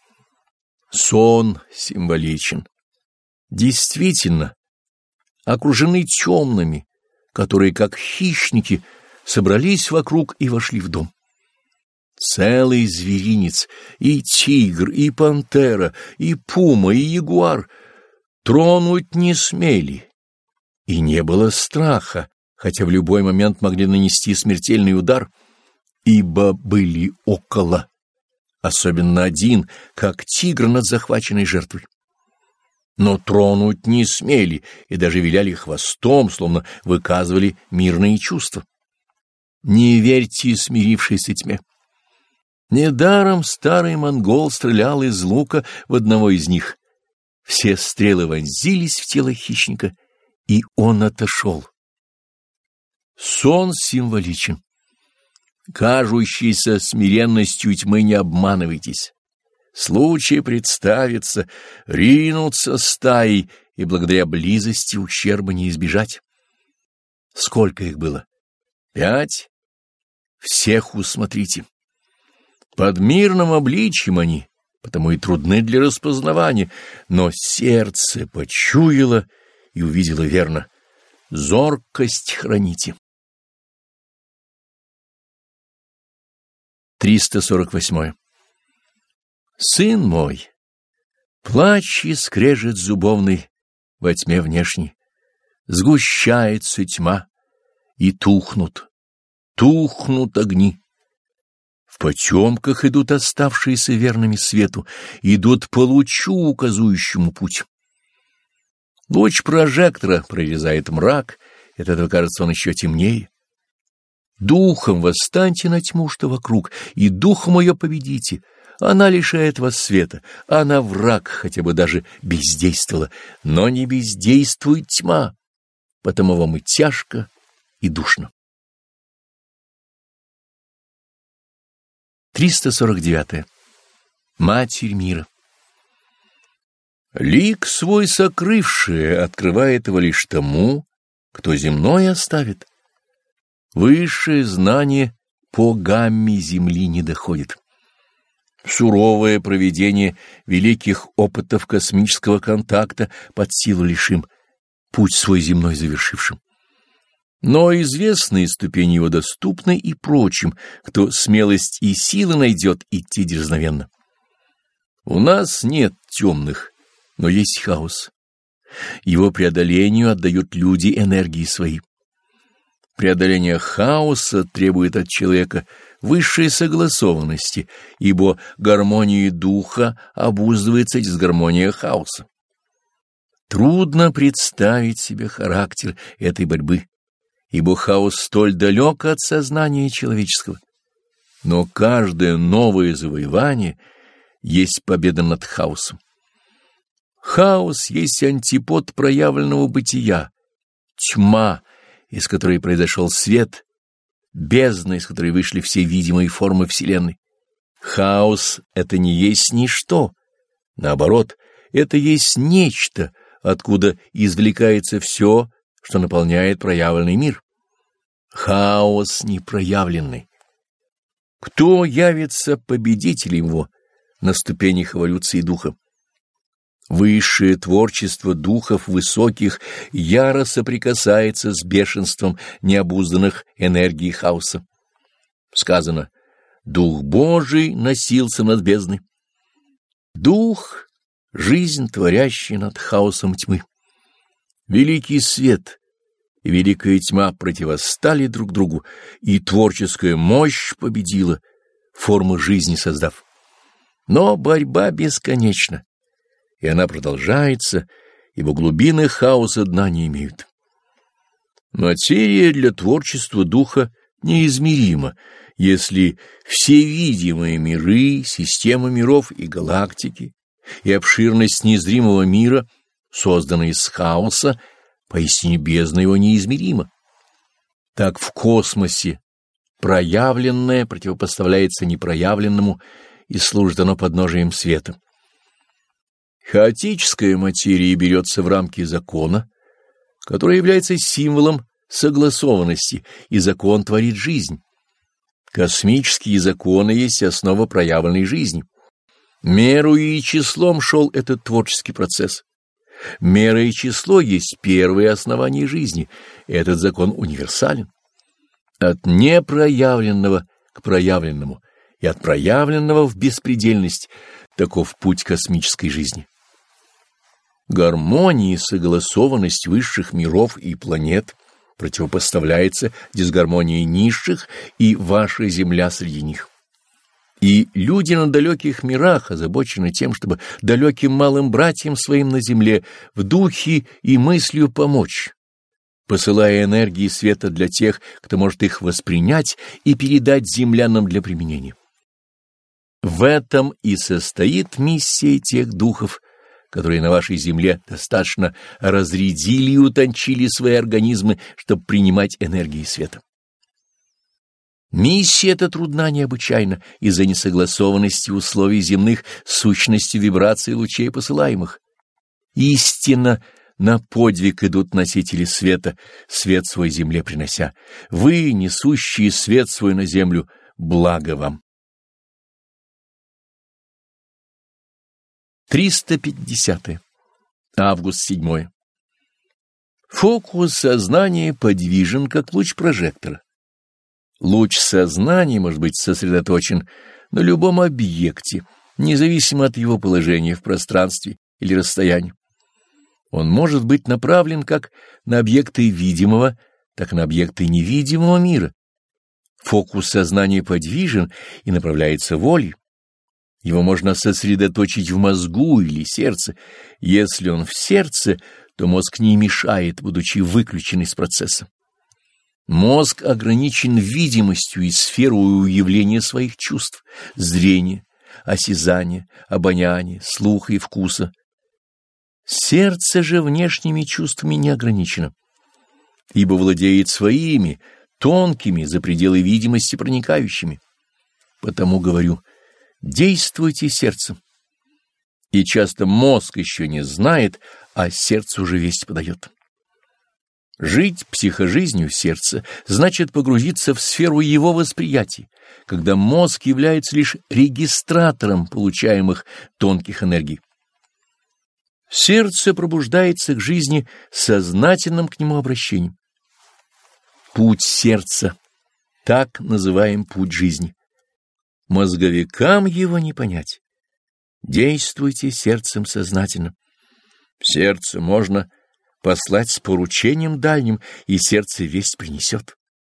Сон символичен. Действительно, окружены темными, которые, как хищники, собрались вокруг и вошли в дом. Целый зверинец, и тигр, и пантера, и пума, и ягуар тронуть не смели, и не было страха, хотя в любой момент могли нанести смертельный удар, ибо были около. Особенно один, как тигр над захваченной жертвой. Но тронуть не смели и даже виляли хвостом, словно выказывали мирные чувства. Не верьте смирившейся тьме. Недаром старый монгол стрелял из лука в одного из них. Все стрелы вонзились в тело хищника, и он отошел. Сон символичен. Кажущейся смиренностью тьмы не обманывайтесь. Случай представится, ринуться стаей, и благодаря близости ущерба не избежать. Сколько их было? Пять? Всех усмотрите. Под мирным обличьем они, потому и трудны для распознавания, но сердце почуяло и увидело верно. Зоркость храните. триста сорок восьмое. Сын мой, плач и скрежет зубовный во тьме внешней, сгущается тьма, и тухнут, тухнут огни. В потемках идут оставшиеся верными свету, идут по лучу, указующему путь. Луч прожектора прорезает мрак, и от этого кажется он еще темнее. Духом восстаньте на тьму, что вокруг, и духом ее победите. Она лишает вас света, она враг, хотя бы даже бездействовала, но не бездействует тьма, потому вам и тяжко, и душно. триста сорок девятое. Матерь мира. Лик свой сокрывший открывает его лишь тому, кто земной оставит. Высшее знание по гамме земли не доходит. Суровое проведение великих опытов космического контакта под силу лишь им, путь свой земной завершившим. Но известные ступени его доступны и прочим, кто смелость и силы найдет идти дерзновенно. У нас нет темных, но есть хаос. Его преодолению отдают люди энергии свои. Преодоление хаоса требует от человека высшей согласованности, ибо гармония духа обуздывается дисгармония хаоса. Трудно представить себе характер этой борьбы, ибо хаос столь далек от сознания человеческого. Но каждое новое завоевание есть победа над хаосом. Хаос есть антипод проявленного бытия, тьма, из которой произошел свет, бездна, из которой вышли все видимые формы Вселенной. Хаос — это не есть ничто, наоборот, это есть нечто, откуда извлекается все, что наполняет проявленный мир. Хаос непроявленный. Кто явится победителем его на ступенях эволюции духа? Высшее творчество духов высоких яро соприкасается с бешенством необузданных энергий хаоса. Сказано: «Дух Божий носился над бездной». Дух — жизнь, творящая над хаосом тьмы. Великий свет и великая тьма противостали друг другу, и творческая мощь победила, формы жизни создав. Но борьба бесконечна, и она продолжается, ибо глубины хаоса дна не имеют. Материя для творчества духа неизмерима, если все видимые миры, системы миров и галактики, и обширность незримого мира, созданные из хаоса, поистине бездна его неизмерима. Так в космосе проявленное противопоставляется непроявленному, и служит оно подножием света. Хаотическая материя берется в рамки закона, который является символом согласованности, и закон творит жизнь. Космические законы есть основа проявленной жизни. Мерою и числом шел этот творческий процесс. Мера и число есть первые основания жизни, и этот закон универсален. От непроявленного к проявленному и от проявленного в беспредельность — таков путь космической жизни. Гармония и согласованность высших миров и планет противопоставляется дисгармонии низших, и ваша Земля среди них. И люди на далеких мирах озабочены тем, чтобы далеким малым братьям своим на земле в духе и мыслью помочь, посылая энергии света для тех, кто может их воспринять и передать землянам для применения. В этом и состоит миссия тех духов, которые на вашей земле достаточно разрядили и утончили свои организмы, чтобы принимать энергии света. Миссия эта трудна необычайно из-за несогласованности условий земных с сущностью вибраций лучей посылаемых. Истинно на подвиг идут носители света, свет свой земле принося. Вы, несущие свет свой на землю, благо вам. триста пятидесятое. Август седьмое. Фокус сознания подвижен, как луч прожектора. Луч сознания может быть сосредоточен на любом объекте, независимо от его положения в пространстве или расстоянии. Он может быть направлен как на объекты видимого, так и на объекты невидимого мира. Фокус сознания подвижен и направляется волей. Его можно сосредоточить в мозгу или сердце. Если он в сердце, то мозг не мешает, будучи выключен из процесса. Мозг ограничен видимостью и сферой уявления своих чувств, зрения, осязания, обоняния, слуха и вкуса. Сердце же внешними чувствами не ограничено, ибо владеет своими, тонкими, за пределы видимости проникающими. Потому говорю, действуйте сердцем. И часто мозг еще не знает, а сердце уже весть подает. Жить психожизнью сердца значит погрузиться в сферу его восприятия, когда мозг является лишь регистратором получаемых тонких энергий. Сердце пробуждается к жизни сознательным к нему обращением. Путь сердца, так называем путь жизни. Мозговикам его не понять. Действуйте сердцем сознательно. Сердце можно послать с поручением дальним, и сердце весть принесет.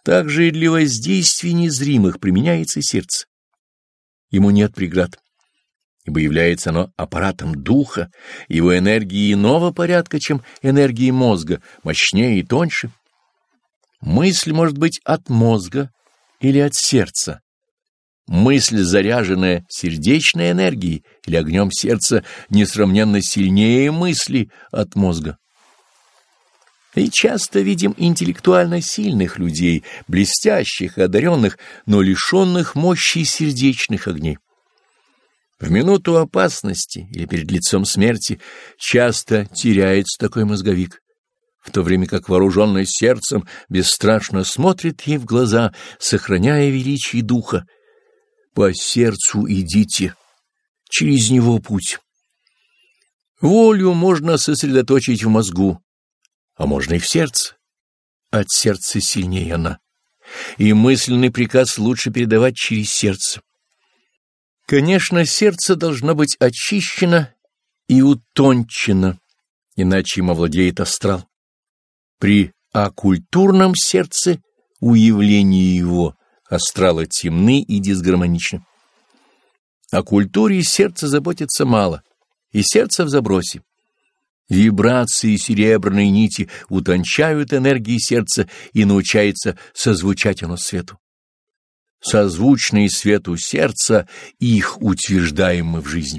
Также и для воздействий незримых применяется сердце. Ему нет преград, ибо является оно аппаратом духа, его энергии иного порядка, чем энергии мозга, мощнее и тоньше. Мысль может быть от мозга или от сердца. Мысль, заряженная сердечной энергией или огнем сердца, несравненно сильнее мысли от мозга. И часто видим интеллектуально сильных людей, блестящих и одаренных, но лишенных мощи сердечных огней. В минуту опасности или перед лицом смерти часто теряется такой мозговик, в то время как вооруженный сердцем бесстрашно смотрит ей в глаза, сохраняя величие духа. По сердцу идите, через него путь. Волю можно сосредоточить в мозгу, а можно и в сердце. От сердца сильнее она, и мысленный приказ лучше передавать через сердце. Конечно, сердце должно быть очищено и утончено, иначе им овладеет астрал. При оккультурном сердце уявление его астрала темны и дисгармоничны. О культуре сердца заботится мало, и сердце в забросе. Вибрации серебряной нити утончают энергии сердца, и научается созвучать оно свету. Созвучные свету сердца, их утверждаем мы в жизни.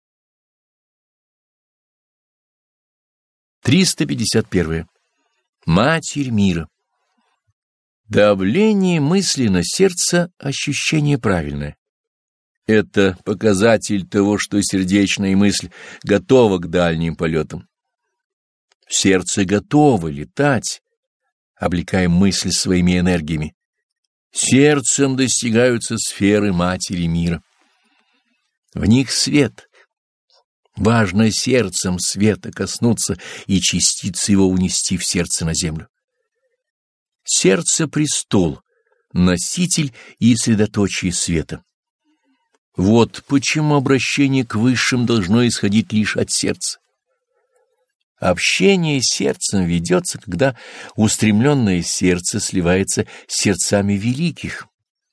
триста пятьдесят один. Матерь мира. Давление мысли на сердце — ощущение правильное. Это показатель того, что сердечная мысль готова к дальним полетам. Сердце готово летать, облекая мысль своими энергиями. Сердцем достигаются сферы Матери мира. В них свет. Важно сердцем света коснуться и частицы его унести в сердце на землю. Сердце — престол, носитель и средоточие света. Вот почему обращение к высшим должно исходить лишь от сердца. Общение с сердцем ведется, когда устремленное сердце сливается с сердцами великих.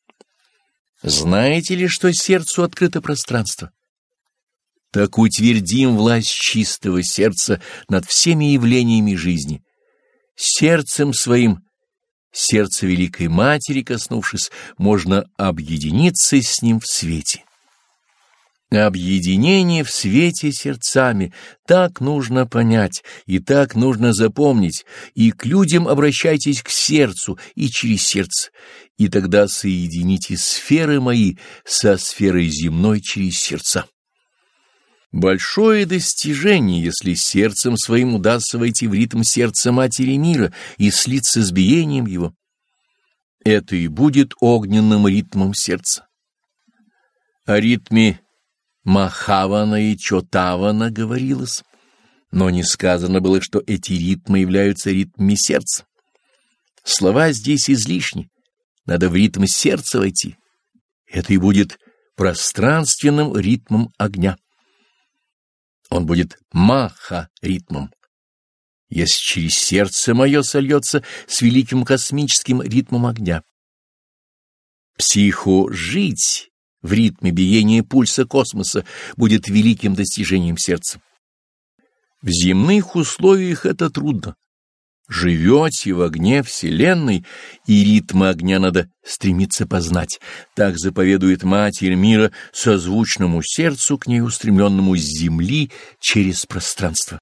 Знаете ли, что сердцу открыто пространство? Так утвердим власть чистого сердца над всеми явлениями жизни. Сердцем своим, сердце Великой Матери коснувшись, можно объединиться с ним в свете. Объединение в свете сердцами так нужно понять и так нужно запомнить, и к людям обращайтесь к сердцу и через сердце, и тогда соедините сферы мои со сферой земной через сердца. Большое достижение, если сердцем своим удастся войти в ритм сердца Матери мира и слиться с биением его. Это и будет огненным ритмом сердца. О ритме Махавана и Чотавана говорилось, но не сказано было, что эти ритмы являются ритмами сердца. Слова здесь излишни, надо в ритм сердца войти. Это и будет пространственным ритмом огня. Он будет маха-ритмом, если через сердце мое сольется с великим космическим ритмом огня. Психо-жить в ритме биения пульса космоса будет великим достижением сердца. В земных условиях это трудно. Живете в огне Вселенной, и ритмы огня надо стремиться познать. Так заповедует Матерь мира созвучному сердцу, к ней устремленному с земли через пространство.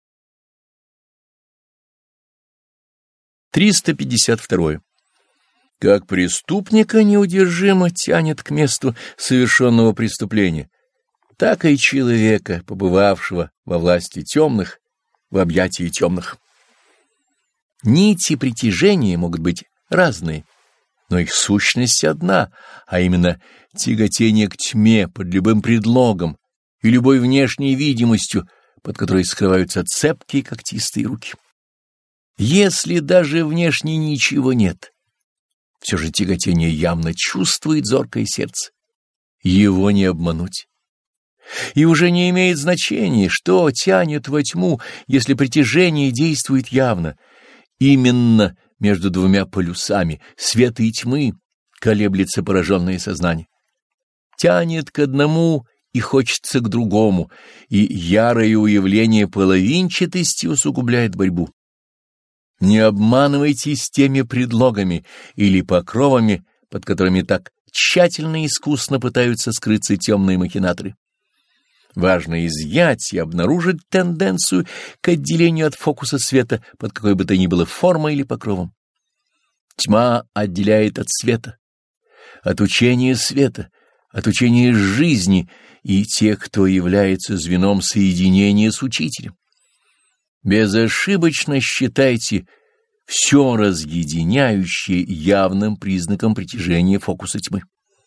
триста пятьдесят два. Как преступника неудержимо тянет к месту совершенного преступления, так и человека, побывавшего во власти темных, в объятии темных. Нити притяжения могут быть разные, но их сущность одна, а именно тяготение к тьме под любым предлогом и любой внешней видимостью, под которой скрываются цепкие когтистые руки. Если даже внешне ничего нет, все же тяготение явно чувствует зоркое сердце. Его не обмануть. И уже не имеет значения, что тянет во тьму, если притяжение действует явно. Именно между двумя полюсами, света и тьмы, колеблется пораженное сознание. Тянет к одному и хочется к другому, и ярое уявление половинчатости усугубляет борьбу. Не обманывайтесь теми предлогами или покровами, под которыми так тщательно и искусно пытаются скрыться темные махинаторы. Важно изъять и обнаружить тенденцию к отделению от фокуса света под какой бы то ни было формой или покровом. Тьма отделяет от света, от учения света, от учения жизни и тех, кто является звеном соединения с учителем. Безошибочно считайте все разъединяющее явным признаком притяжения фокуса тьмы.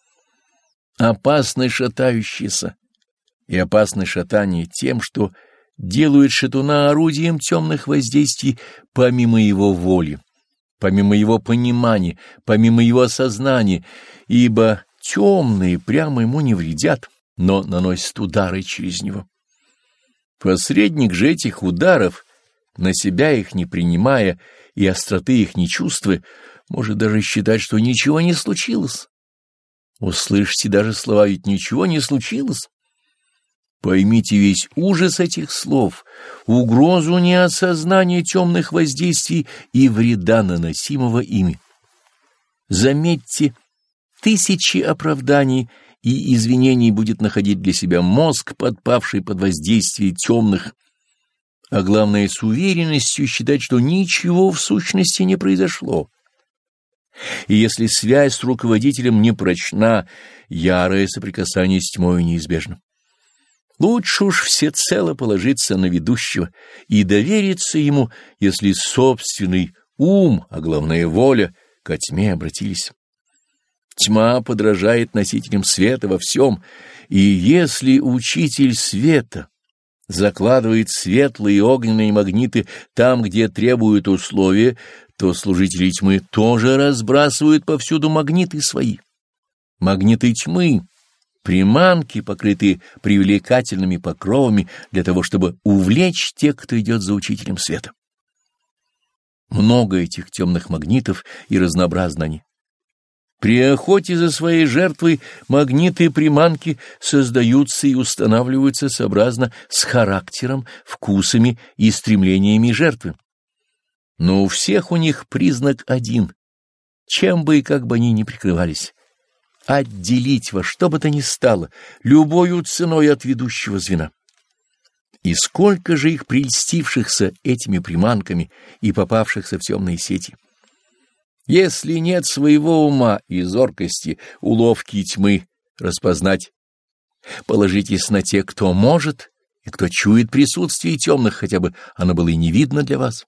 Опасно шатающееся, и опасно шатание тем, что делают шатуна орудием темных воздействий помимо его воли, помимо его понимания, помимо его осознания, ибо темные прямо ему не вредят, но наносят удары через него. Посредник же этих ударов, на себя их не принимая и остроты их не чувствуя, может даже считать, что ничего не случилось. Услышьте даже слова «ведь ничего не случилось». Поймите весь ужас этих слов, угрозу неосознания темных воздействий и вреда, наносимого ими. Заметьте, тысячи оправданий и извинений будет находить для себя мозг, подпавший под воздействие темных, а главное, с уверенностью считать, что ничего в сущности не произошло. И если связь с руководителем не прочна, ярое соприкасание с тьмой неизбежно. Лучше уж всецело положиться на ведущего и довериться ему, если собственный ум, а главное воля, ко тьме обратились. Тьма подражает носителям света во всем, и если учитель света закладывает светлые огненные магниты там, где требуют условия, то служители тьмы тоже разбрасывают повсюду магниты свои. Магниты тьмы — приманки, покрытые привлекательными покровами для того, чтобы увлечь тех, кто идет за учителем света. Много этих темных магнитов и разнообразны они. При охоте за своей жертвой магниты и приманки создаются и устанавливаются сообразно с характером, вкусами и стремлениями жертвы. Но у всех у них признак один, чем бы и как бы они ни прикрывались — отделить во что бы то ни стало, любою ценой от ведущего звена. И сколько же их прельстившихся этими приманками и попавшихся в темные сети! Если нет своего ума и зоркости, уловки тьмы распознать, положитесь на тех, кто может и кто чует присутствие темных, хотя бы оно было и не видно для вас.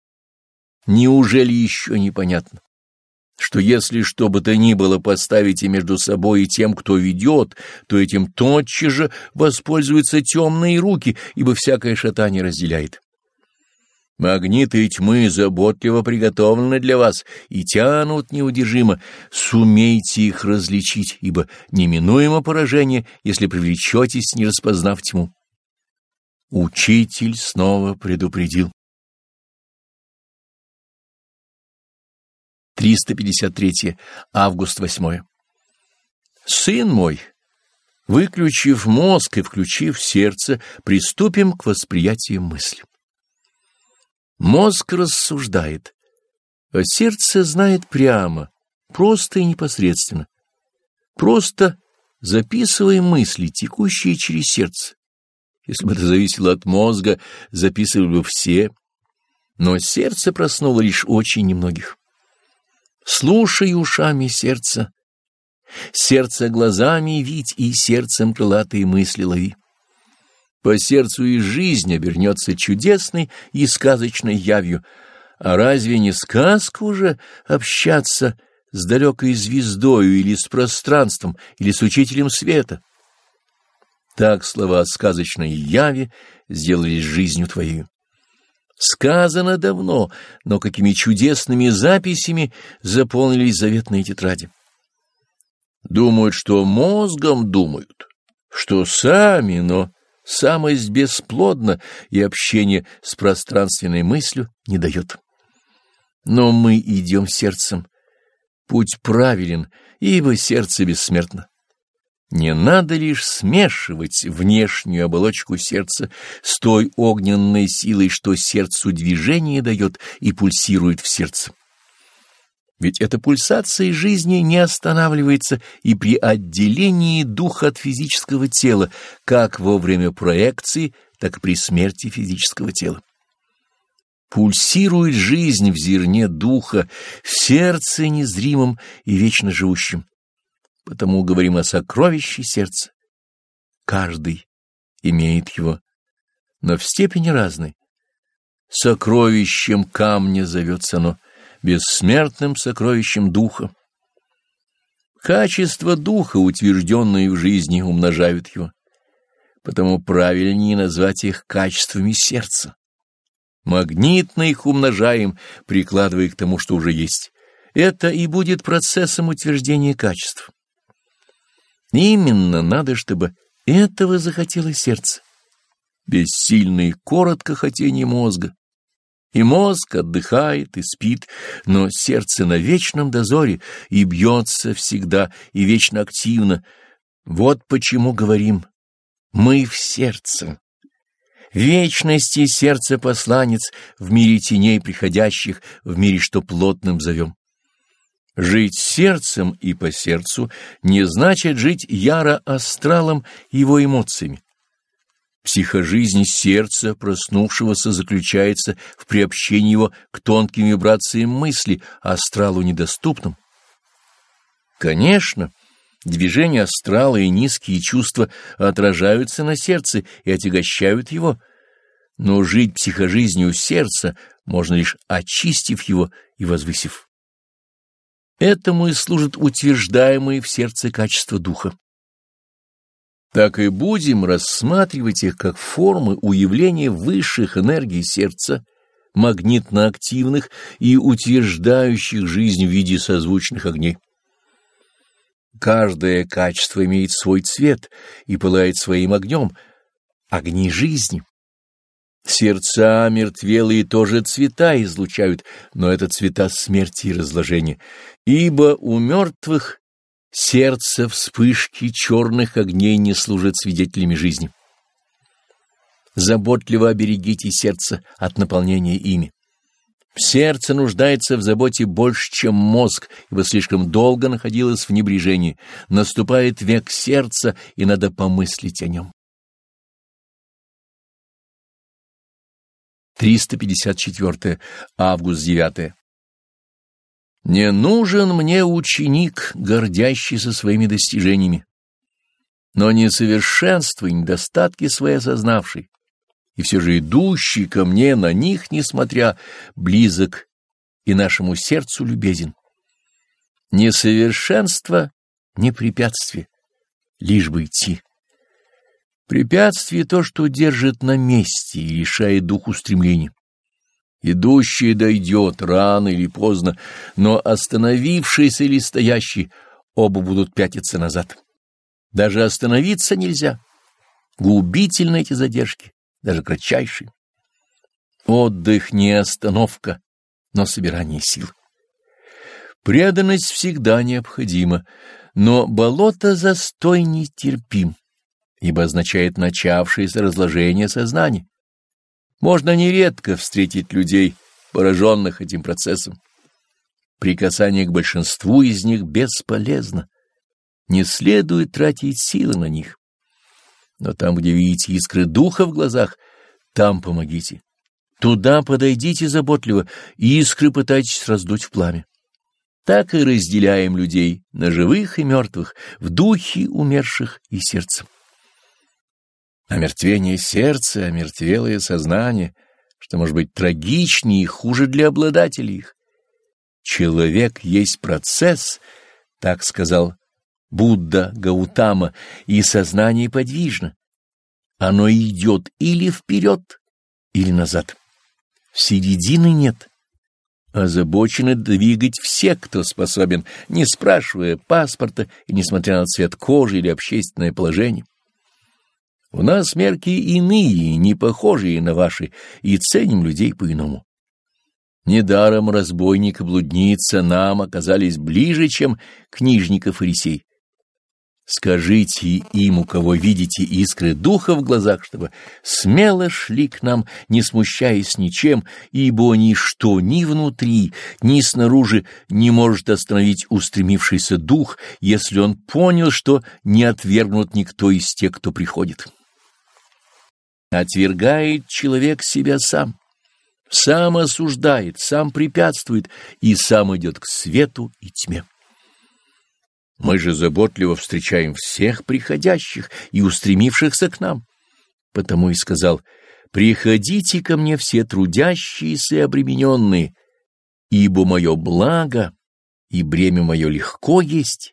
Неужели еще непонятно, что если что бы то ни было поставите между собой и тем, кто ведет, то этим тотчас же воспользуются темные руки, ибо всякое шатание разделяет. Магниты тьмы заботливо приготовлены для вас и тянут неудержимо. Сумейте их различить, ибо неминуемо поражение, если привлечетесь, не распознав тьму. Учитель снова предупредил. триста пятьдесят третье. Август восьмое. Сын мой, выключив мозг и включив сердце, приступим к восприятию мысли. Мозг рассуждает, а сердце знает прямо, просто и непосредственно. Просто записывая мысли, текущие через сердце. Если бы это зависело от мозга, записывали бы все, но сердце проснуло лишь очень немногих. Слушай ушами сердца, сердце глазами видь и сердцем крылатые мысли лови. По сердцу и жизнь обернется чудесной и сказочной явью, а разве не сказка уже общаться с далекой звездою или с пространством, или с учителем света? Так слова о сказочной яви сделались жизнью твоей. Сказано давно, но какими чудесными записями заполнились заветные тетради. Думают, что мозгом думают, что сами, но самость бесплодна, и общение с пространственной мыслью не дает. Но мы идем сердцем. Путь правилен, ибо сердце бессмертно. Не надо лишь смешивать внешнюю оболочку сердца с той огненной силой, что сердцу движение дает и пульсирует в сердце. Ведь эта пульсация жизни не останавливается и при отделении духа от физического тела, как во время проекции, так и при смерти физического тела. Пульсирует жизнь в зерне духа, в сердце незримом и вечно живущем. Потому говорим о сокровище сердца. Каждый имеет его, но в степени разной. Сокровищем камня зовется оно, бессмертным сокровищем духа. Качества духа, утвержденные в жизни, умножают его. Потому правильнее назвать их качествами сердца. Магнитно их умножаем, прикладывая к тому, что уже есть. Это и будет процессом утверждения качеств. Именно надо, чтобы этого захотело сердце. Бессильно и коротко хотение мозга. И мозг отдыхает и спит, но сердце на вечном дозоре и бьется всегда, и вечно активно. Вот почему говорим: мы в сердце. Вечности сердце посланец в мире теней приходящих, в мире, что плотным зовем. Жить сердцем и по сердцу не значит жить яро астралом и его эмоциями. Психожизнь сердца проснувшегося заключается в приобщении его к тонким вибрациям мысли, астралу недоступным. Конечно, движения астрала и низкие чувства отражаются на сердце и отягощают его, но жить психожизнью сердца можно лишь очистив его и возвысив. Этому и служат утверждаемые в сердце качества духа. Так и будем рассматривать их как формы уявления высших энергий сердца, магнитно-активных и утверждающих жизнь в виде созвучных огней. Каждое качество имеет свой цвет и пылает своим огнем, огни жизни. Сердца мертвелые тоже цвета излучают, но это цвета смерти и разложения, ибо у мертвых сердце вспышки черных огней не служат свидетелями жизни. Заботливо оберегите сердце от наполнения ими. Сердце нуждается в заботе больше, чем мозг, ибо слишком долго находилось в небрежении. Наступает век сердца, и надо помыслить о нем. триста пятьдесят четвёртое. Август девятое. Не нужен мне ученик, гордящийся своими достижениями, но несовершенства и недостатки свои осознавший, и все же идущий ко мне на них, несмотря, близок и нашему сердцу любезен. Несовершенство — не препятствие, лишь бы идти. Препятствие — то, что держит на месте и лишает духу стремлений. Идущий дойдет рано или поздно, но остановившийся или стоящий оба будут пятиться назад. Даже остановиться нельзя. Губительны эти задержки, даже кратчайшие. Отдых не остановка, но собирание сил. Преданность всегда необходима, но болото застой нетерпим, ибо означает начавшееся разложение сознания. Можно нередко встретить людей, пораженных этим процессом. Прикасание к большинству из них бесполезно. Не следует тратить силы на них. Но там, где видите искры духа в глазах, там помогите. Туда подойдите заботливо, и искры пытайтесь раздуть в пламя. Так и разделяем людей на живых и мертвых, в духе умерших и сердцем. Омертвение сердца, омертвелое сознание, что может быть трагичнее и хуже для обладателей их. Человек есть процесс, так сказал Будда Гаутама, и сознание подвижно. Оно идет или вперед, или назад. Середины нет. Озабочены двигать все, кто способен, не спрашивая паспорта и несмотря на цвет кожи или общественное положение. У нас мерки иные, не похожие на ваши, и ценим людей по-иному. Недаром разбойник и блудница нам оказались ближе, чем книжник и фарисей. Скажите им, у кого видите искры духа в глазах, чтобы смело шли к нам, не смущаясь ничем, ибо ничто ни внутри, ни снаружи не может остановить устремившийся дух, если он понял, что не отвергнут никто из тех, кто приходит. Отвергает человек себя сам, сам осуждает, сам препятствует и сам идет к свету и тьме. Мы же заботливо встречаем всех приходящих и устремившихся к нам. Потому и сказал: «Приходите ко мне все трудящиеся и обремененные, ибо мое благо и бремя мое легко есть,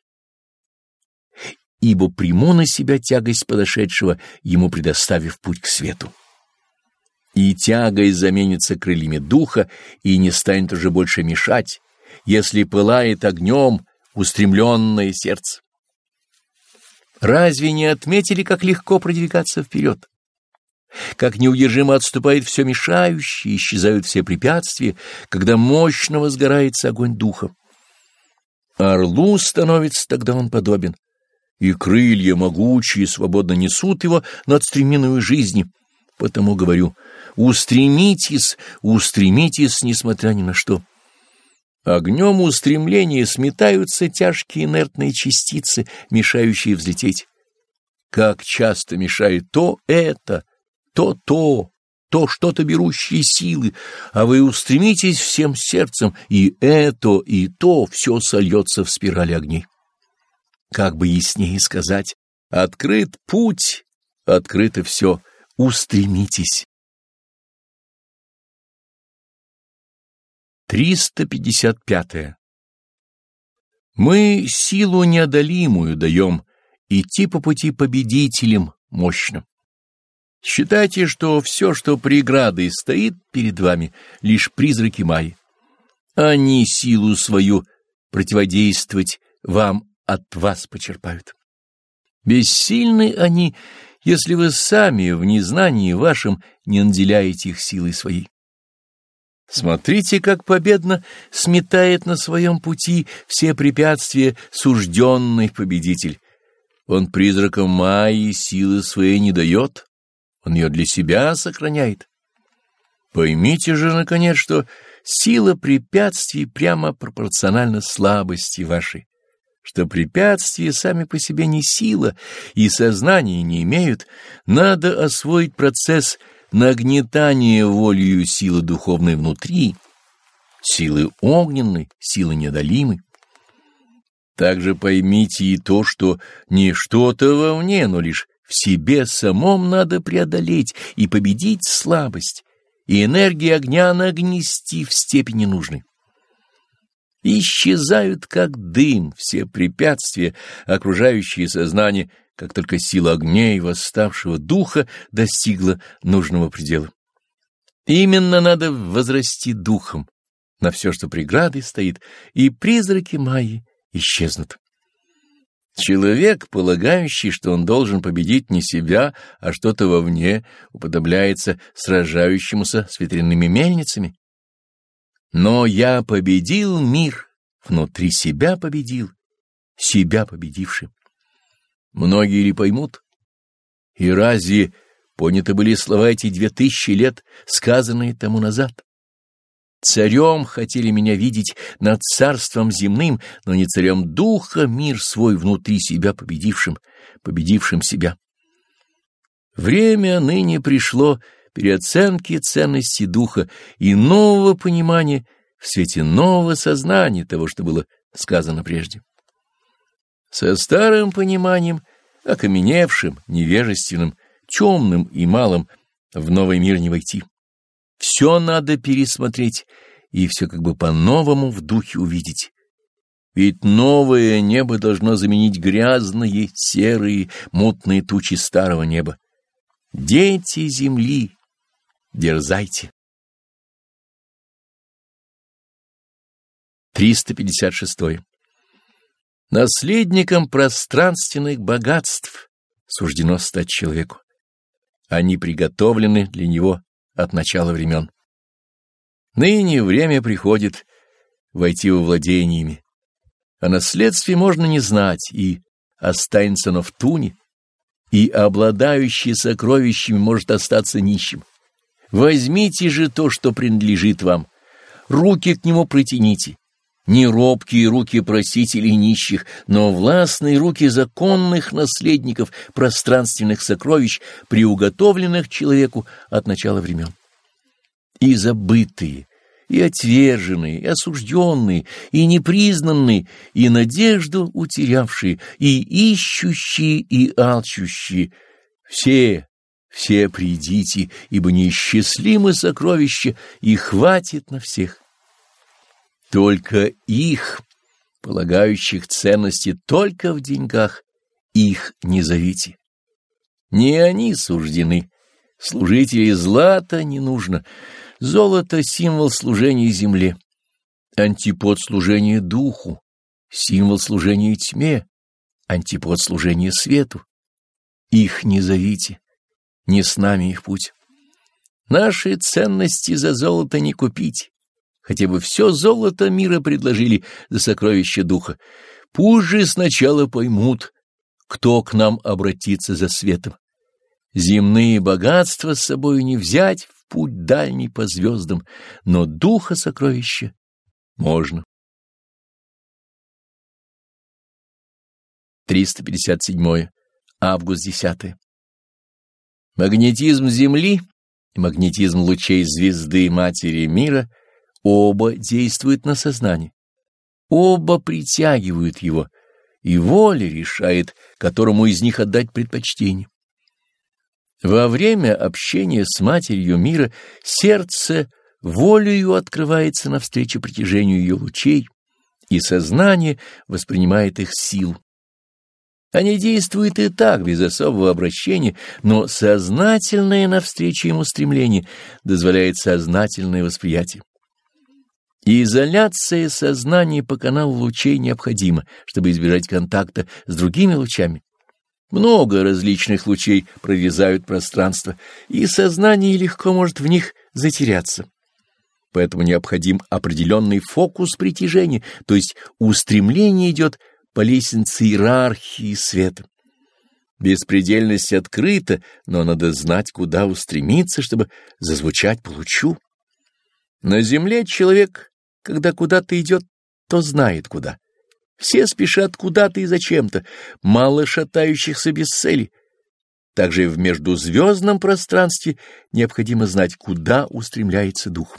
ибо приму на себя тягость подошедшего, ему предоставив путь к свету. И тягость заменится крыльями духа и не станет уже больше мешать, если пылает огнем устремленное сердце». Разве не отметили, как легко продвигаться вперед? Как неудержимо отступает все мешающее, исчезают все препятствия, когда мощно возгорается огонь духа. Орлу становится тогда он подобен, и крылья могучие свободно несут его над стреминою жизни. Потому говорю: устремитесь, устремитесь, несмотря ни на что. Огнем устремления сметаются тяжкие инертные частицы, мешающие взлететь. Как часто мешает то это, то то, то что-то берущие силы, а вы устремитесь всем сердцем, и это, и то все сольется в спирали огней. Как бы яснее сказать: открыт путь, открыто все, устремитесь. триста пятьдесят пятое. Мы силу неодолимую даем идти по пути победителям мощно. Считайте, что все, что преградой стоит перед вами, лишь призраки Майи. Они силу свою противодействовать вам от вас почерпают. Бессильны они, если вы сами в незнании вашем не наделяете их силой своей. Смотрите, как победно сметает на своем пути все препятствия сужденный победитель. Он призраком Майи силы своей не дает, он ее для себя сохраняет. Поймите же, наконец, что сила препятствий прямо пропорциональна слабости вашей, что препятствия сами по себе не сила и сознания не имеют. Надо освоить процесс нагнетание волею силы духовной внутри, силы огненной, силы неодолимой. Также поймите и то, что не что-то вовне, но лишь в себе самом надо преодолеть и победить слабость, и энергии огня нагнести в степени нужной. Исчезают, как дым, все препятствия, окружающие сознание, как только сила огней восставшего духа достигла нужного предела. Именно надо возрасти духом на все, что преградой стоит, и призраки Майи исчезнут. Человек, полагающий, что он должен победить не себя, а что-то вовне, уподобляется сражающемуся с ветряными мельницами. Но я победил мир, внутри себя победил, себя победивший. Многие ли поймут? И разве поняты были слова эти две тысячи лет, сказанные тому назад? Царем хотели меня видеть над царством земным, но не царем духа мир свой внутри себя победившим, победившим себя. Время ныне пришло переоценки ценности духа и нового понимания в свете нового сознания того, что было сказано прежде. Со старым пониманием, окаменевшим, невежественным, темным и малым, в новый мир не войти. Все надо пересмотреть и все как бы по-новому в духе увидеть. Ведь новое небо должно заменить грязные, серые, мутные тучи старого неба. Дети земли, дерзайте. триста пятьдесят шесть. Наследником пространственных богатств суждено стать человеку. Они приготовлены для него от начала времен. Ныне время приходит войти во владение ими. О наследстве можно не знать, и останется оно в туне, и обладающий сокровищами может остаться нищим. Возьмите же то, что принадлежит вам, руки к нему протяните, не робкие руки просителей нищих, но властные руки законных наследников пространственных сокровищ, приуготовленных человеку от начала времен. И забытые, и отверженные, и осужденные, и непризнанные, и надежду утерявшие, и ищущие, и алчущие, все, все придите, ибо неисчислимы сокровища, и хватит на всех. Только их, полагающих ценности только в деньгах, их не зовите. Не они суждены, служителей злата не нужно. Золото — символ служения земле, антипод служения духу, символ служения тьме, антипод служения свету. Их не зовите, не с нами их путь. Наши ценности за золото не купить, хотя бы все золото мира предложили за сокровище духа. Пусть же сначала поймут, кто к нам обратится за светом. Земные богатства с собою не взять в путь дальний по звездам, но духа сокровища можно. триста пятьдесят седьмое. Август десятое. Магнетизм Земли и магнетизм лучей звезды Матери Мира оба действуют на сознание. Оба притягивают его, и воля решает, которому из них отдать предпочтение. Во время общения с Матерью Мира сердце волею открывается навстречу притяжению ее лучей, и сознание воспринимает их силу. Они действуют и так, без особого обращения, но сознательное навстречу ему стремление дозволяет сознательное восприятие. Изоляция сознания по каналу лучей необходима, чтобы избежать контакта с другими лучами. Много различных лучей прорезают пространство, и сознание легко может в них затеряться. Поэтому необходим определенный фокус притяжения, то есть устремление идет по лестнице иерархии света. Беспредельность открыта, но надо знать, куда устремиться, чтобы зазвучать по лучу. На земле человек, когда куда-то идет, то знает куда. Все спешат куда-то и зачем-то, мало шатающихся без цели. Также и в междузвездном пространстве необходимо знать, куда устремляется дух.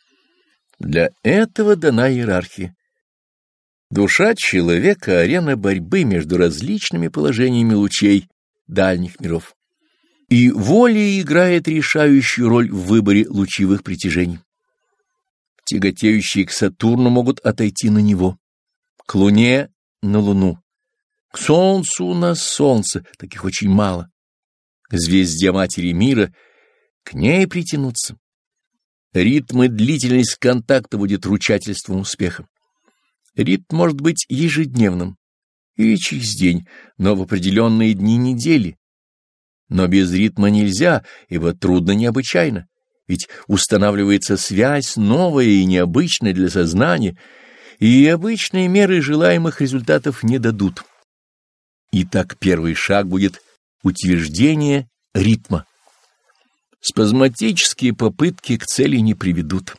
Для этого дана иерархия. Душа человека — арена борьбы между различными положениями лучей дальних миров. И воля играет решающую роль в выборе лучевых притяжений. Тяготеющие к Сатурну могут отойти на него, к Луне — на Луну, к Солнцу — на Солнце, таких очень мало, к звезде Матери Мира — к ней притянуться. Ритм и длительность контакта будет ручательством успеха. Ритм может быть ежедневным или через день, но в определенные дни недели. Но без ритма нельзя, ибо трудно необычайно, ведь устанавливается связь новая и необычная для сознания, и обычные меры желаемых результатов не дадут. Итак, первый шаг будет утверждение ритма. Спазматические попытки к цели не приведут.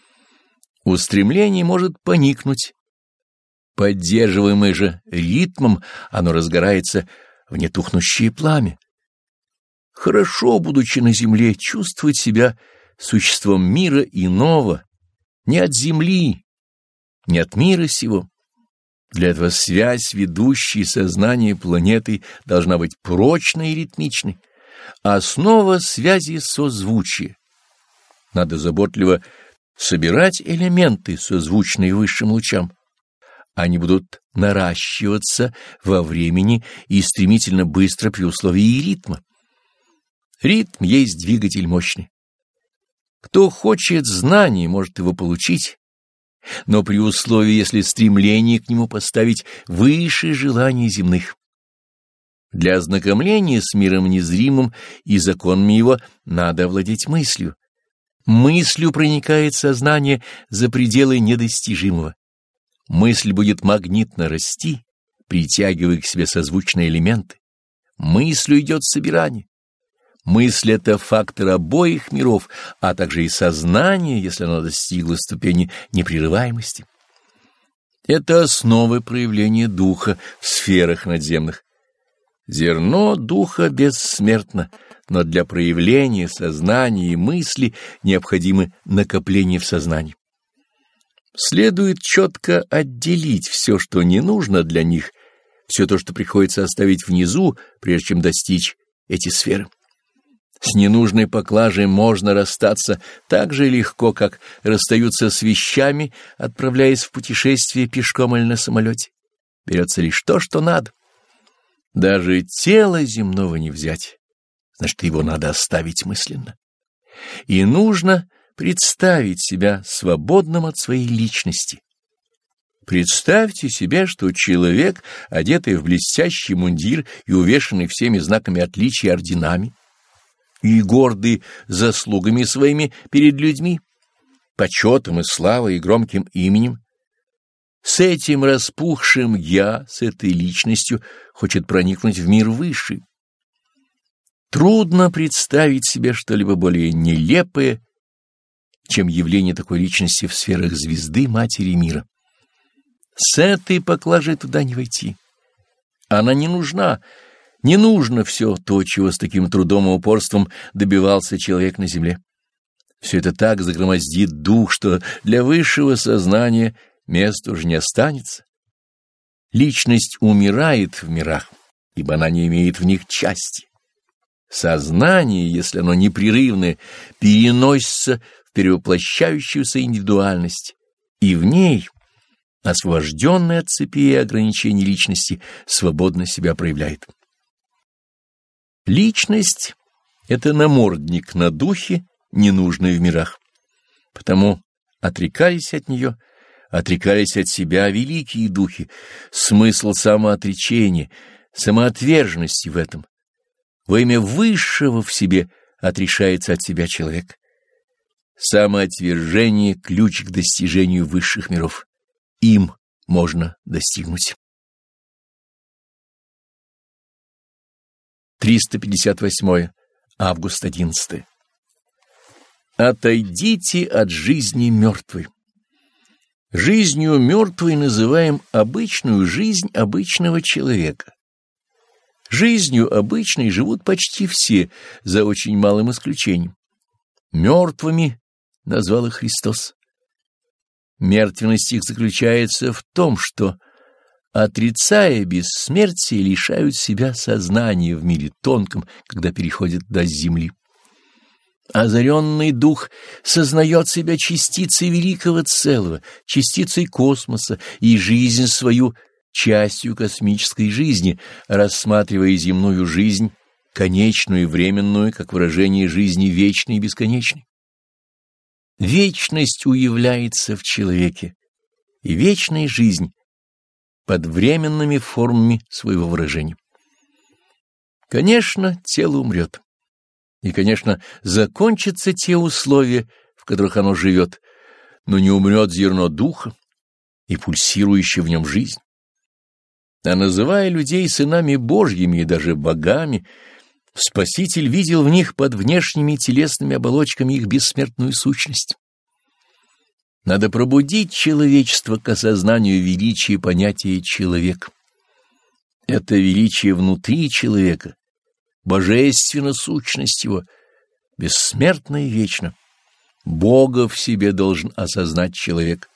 Устремление может поникнуть. Поддерживаемое же ритмом, оно разгорается в нетухнущее пламя. Хорошо, будучи на земле, чувствовать себя существом мира иного, не от земли, не от мира сего. Для этого связь, ведущей сознание планеты, должна быть прочной и ритмичной. Основа связи — созвучие. Надо заботливо собирать элементы, созвучные высшим лучам. Они будут наращиваться во времени и стремительно быстро при условии ритма. Ритм есть двигатель мощный. Кто хочет знаний, может его получить, но при условии, если стремление к нему поставить выше желаний земных. Для ознакомления с миром незримым и законами его надо овладеть мыслью. Мыслью проникает сознание за пределы недостижимого. Мысль будет магнитно расти, притягивая к себе созвучные элементы. Мыслью идет собирание. Мысль — это фактор обоих миров, а также и сознание, если оно достигло ступени непрерываемости. Это основы проявления духа в сферах надземных. Зерно духа бессмертно, но для проявления сознания и мысли необходимы накопления в сознании. Следует четко отделить все, что не нужно для них, все то, что приходится оставить внизу, прежде чем достичь эти сферы. С ненужной поклажей можно расстаться так же легко, как расстаются с вещами, отправляясь в путешествие пешком или на самолете. Берется лишь то, что надо. Даже тело земного не взять, значит, его надо оставить мысленно. И нужно представить себя свободным от своей личности. Представьте себе, что человек, одетый в блестящий мундир и увешанный всеми знаками отличия орденами, и гордый заслугами своими перед людьми, почетом и славой и громким именем, с этим распухшим «я», с этой личностью хочет проникнуть в мир высший. Трудно представить себе что-либо более нелепое, чем явление такой личности в сферах звезды Матери мира. С этой поклажей туда не войти. Она не нужна. Не нужно все то, чего с таким трудом и упорством добивался человек на земле. Все это так загромоздит дух, что для высшего сознания места уже не останется. Личность умирает в мирах, ибо она не имеет в них части. Сознание, если оно непрерывное, переносится в перевоплощающуюся индивидуальность, и в ней, освобожденная от цепи и ограничений личности, свободно себя проявляет. Личность — это намордник на духе, ненужный в мирах. Потому отрекались от нее, отрекались от себя великие духи. Смысл самоотречения, самоотверженности в этом. Во имя высшего в себе отрешается от себя человек. Самоотвержение — ключ к достижению высших миров. Им можно достигнуть. триста пятьдесят восьмое. Август одиннадцатое. Отойдите от жизни мертвой. Жизнью мертвой называем обычную жизнь обычного человека. Жизнью обычной живут почти все, за очень малым исключением. Мертвыми назвал их Христос. Мертвенность их заключается в том, что, отрицая бессмертие, лишают себя сознания в мире тонком, когда переходят до земли. Озаренный дух сознает себя частицей великого целого, частицей космоса и жизнь свою частью космической жизни, рассматривая земную жизнь, конечную и временную, как выражение жизни вечной и бесконечной. Вечность уявляется в человеке, и вечная жизнь под временными формами своего выражения. Конечно, тело умрет. И, конечно, закончатся те условия, в которых оно живет, но не умрет зерно духа и пульсирующая в нем жизнь. А называя людей сынами Божьими и даже богами, Спаситель видел в них под внешними телесными оболочками их бессмертную сущность. Надо пробудить человечество к осознанию величия понятия «человек». Это величие внутри человека, божественна сущность его, бессмертна и вечна. Бога в себе должен осознать человек.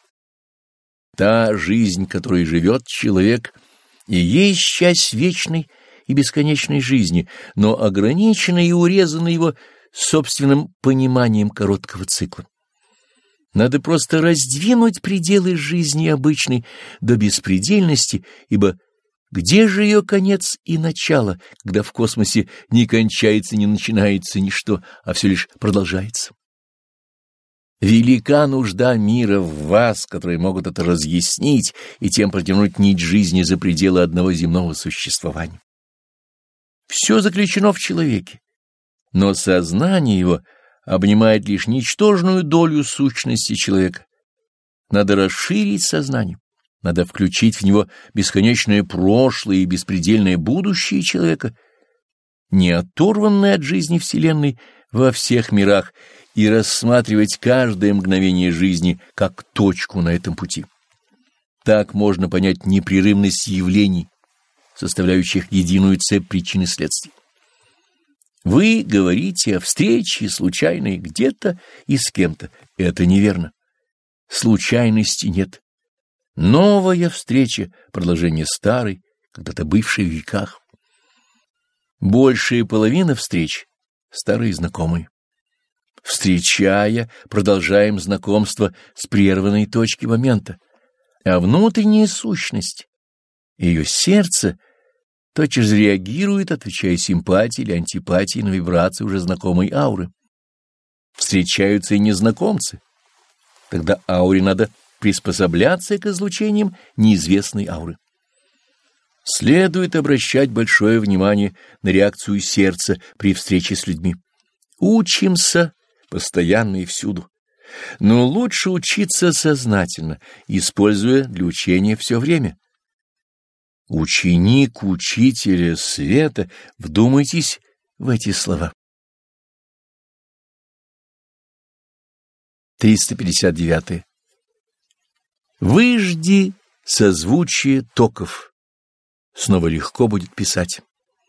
Та жизнь, которой живет человек, и есть часть вечной и бесконечной жизни, но ограничена и урезана его собственным пониманием короткого цикла. Надо просто раздвинуть пределы жизни обычной до беспредельности, ибо где же ее конец и начало, когда в космосе не кончается, не начинается ничто, а все лишь продолжается? Велика нужда мира в вас, которые могут это разъяснить и тем протянуть нить жизни за пределы одного земного существования. Все заключено в человеке, но сознание его обнимает лишь ничтожную долю сущности человека. Надо расширить сознание, надо включить в него бесконечное прошлое и беспредельное будущее человека, не оторванное от жизни Вселенной во всех мирах, и рассматривать каждое мгновение жизни как точку на этом пути. Так можно понять непрерывность явлений, составляющих единую цепь причин и следствий. Вы говорите о встрече случайной где-то и с кем-то. Это неверно. Случайности нет. Новая встреча, продолжение старой, когда-то бывшей в веках. Большая половина встреч — старые знакомые. Встречая, продолжаем знакомство с прерванной точки момента, а внутренняя сущность, ее сердце, тотчас реагирует, отвечая симпатией или антипатией на вибрации уже знакомой ауры. Встречаются и незнакомцы. Тогда ауре надо приспосабляться к излучениям неизвестной ауры. Следует обращать большое внимание на реакцию сердца при встрече с людьми. Учимся постоянно и всюду. Но лучше учиться сознательно, используя для учения все время. Ученик учителя света, вдумайтесь в эти слова. триста пятьдесят девять. Выжди созвучие токов. Снова легко будет писать.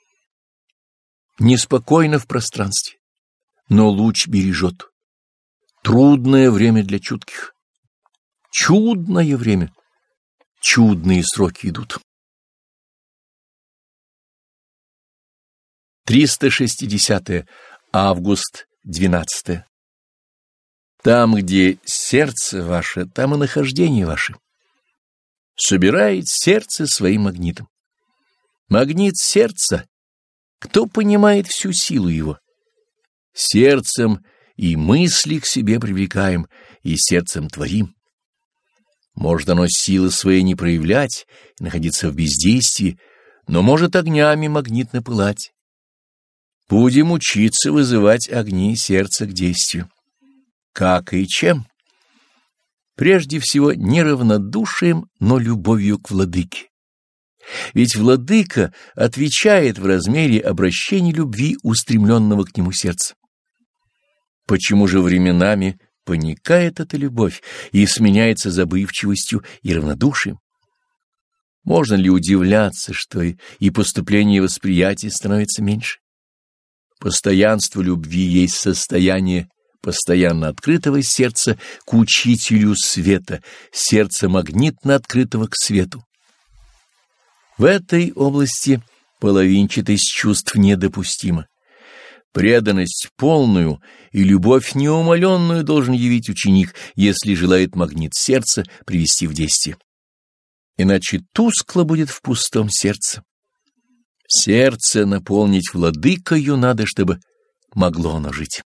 Неспокойно в пространстве, но луч бережет. Трудное время для чутких. Чудное время. Чудные сроки идут. триста шестьдесят. Август двенадцатое. Там, где сердце ваше, там и нахождение ваше. Собирает сердце своим магнитом. Магнит сердца. Кто понимает всю силу его? Сердцем и мысли к себе привлекаем, и сердцем творим. Может оно силы своей не проявлять, находиться в бездействии, но может огнями магнитно пылать. Будем учиться вызывать огни сердца к действию. Как и чем? Прежде всего, не равнодушием, но любовью к владыке. Ведь владыка отвечает в размере обращения любви, устремленного к нему сердца. Почему же временами поникает эта любовь и сменяется забывчивостью и равнодушием? Можно ли удивляться, что и поступление восприятия становится меньше? Постоянство любви есть состояние постоянно открытого сердца к учителю света, сердца магнитно открытого к свету. В этой области половинчатость чувств недопустима. Преданность полную и любовь неумоленную должен явить ученик, если желает магнит сердца привести в действие. Иначе тускло будет в пустом сердце. Сердце наполнить владыкою надо, чтобы могло оно жить.